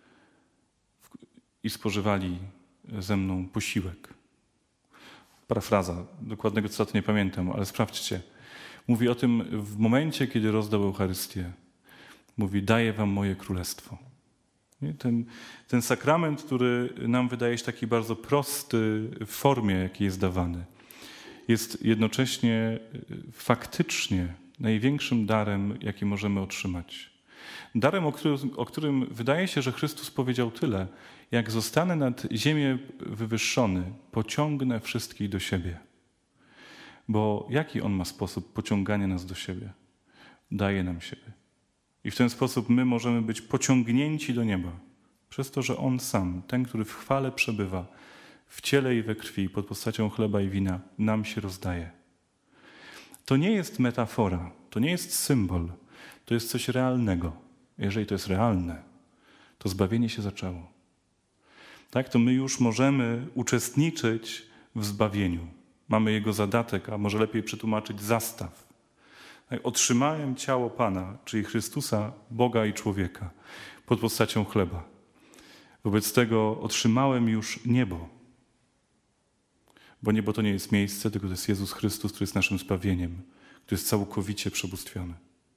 i spożywali ze mną posiłek. Parafraza, dokładnego cytatu nie pamiętam, ale sprawdźcie. Mówi o tym w momencie, kiedy rozdał Eucharystię. Mówi, daję wam moje królestwo. Ten, ten sakrament, który nam wydaje się taki bardzo prosty w formie, jakiej jest dawany, jest jednocześnie faktycznie największym darem, jaki możemy otrzymać. Darem, o którym, o którym wydaje się, że Chrystus powiedział tyle, jak zostanę nad ziemię wywyższony, pociągnę wszystkich do siebie. Bo jaki On ma sposób pociągania nas do siebie? Daje nam siebie. I w ten sposób my możemy być pociągnięci do nieba. Przez to, że On sam, ten, który w chwale przebywa, w ciele i we krwi, pod postacią chleba i wina, nam się rozdaje. To nie jest metafora, to nie jest symbol, to jest coś realnego. Jeżeli to jest realne, to zbawienie się zaczęło. Tak, to my już możemy uczestniczyć w zbawieniu. Mamy jego zadatek, a może lepiej przetłumaczyć zastaw. Tak, otrzymałem ciało Pana, czyli Chrystusa, Boga i człowieka, pod postacią chleba. Wobec tego otrzymałem już niebo. Bo niebo to nie jest miejsce, tylko to jest Jezus Chrystus, który jest naszym zbawieniem, który jest całkowicie przebóstwiony.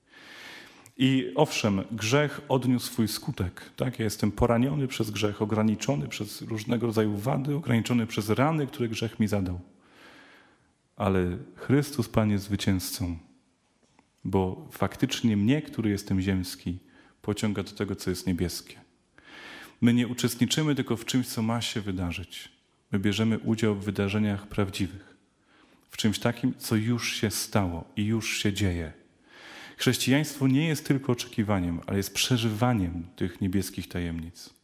I owszem, grzech odniósł swój skutek. Tak? Ja jestem poraniony przez grzech, ograniczony przez różnego rodzaju wady, ograniczony przez rany, które grzech mi zadał. Ale Chrystus Pan jest zwycięzcą, bo faktycznie mnie, który jestem ziemski, pociąga do tego, co jest niebieskie. My nie uczestniczymy tylko w czymś, co ma się wydarzyć. My bierzemy udział w wydarzeniach prawdziwych. W czymś takim, co już się stało i już się dzieje. Chrześcijaństwo nie jest tylko oczekiwaniem, ale jest przeżywaniem tych niebieskich tajemnic.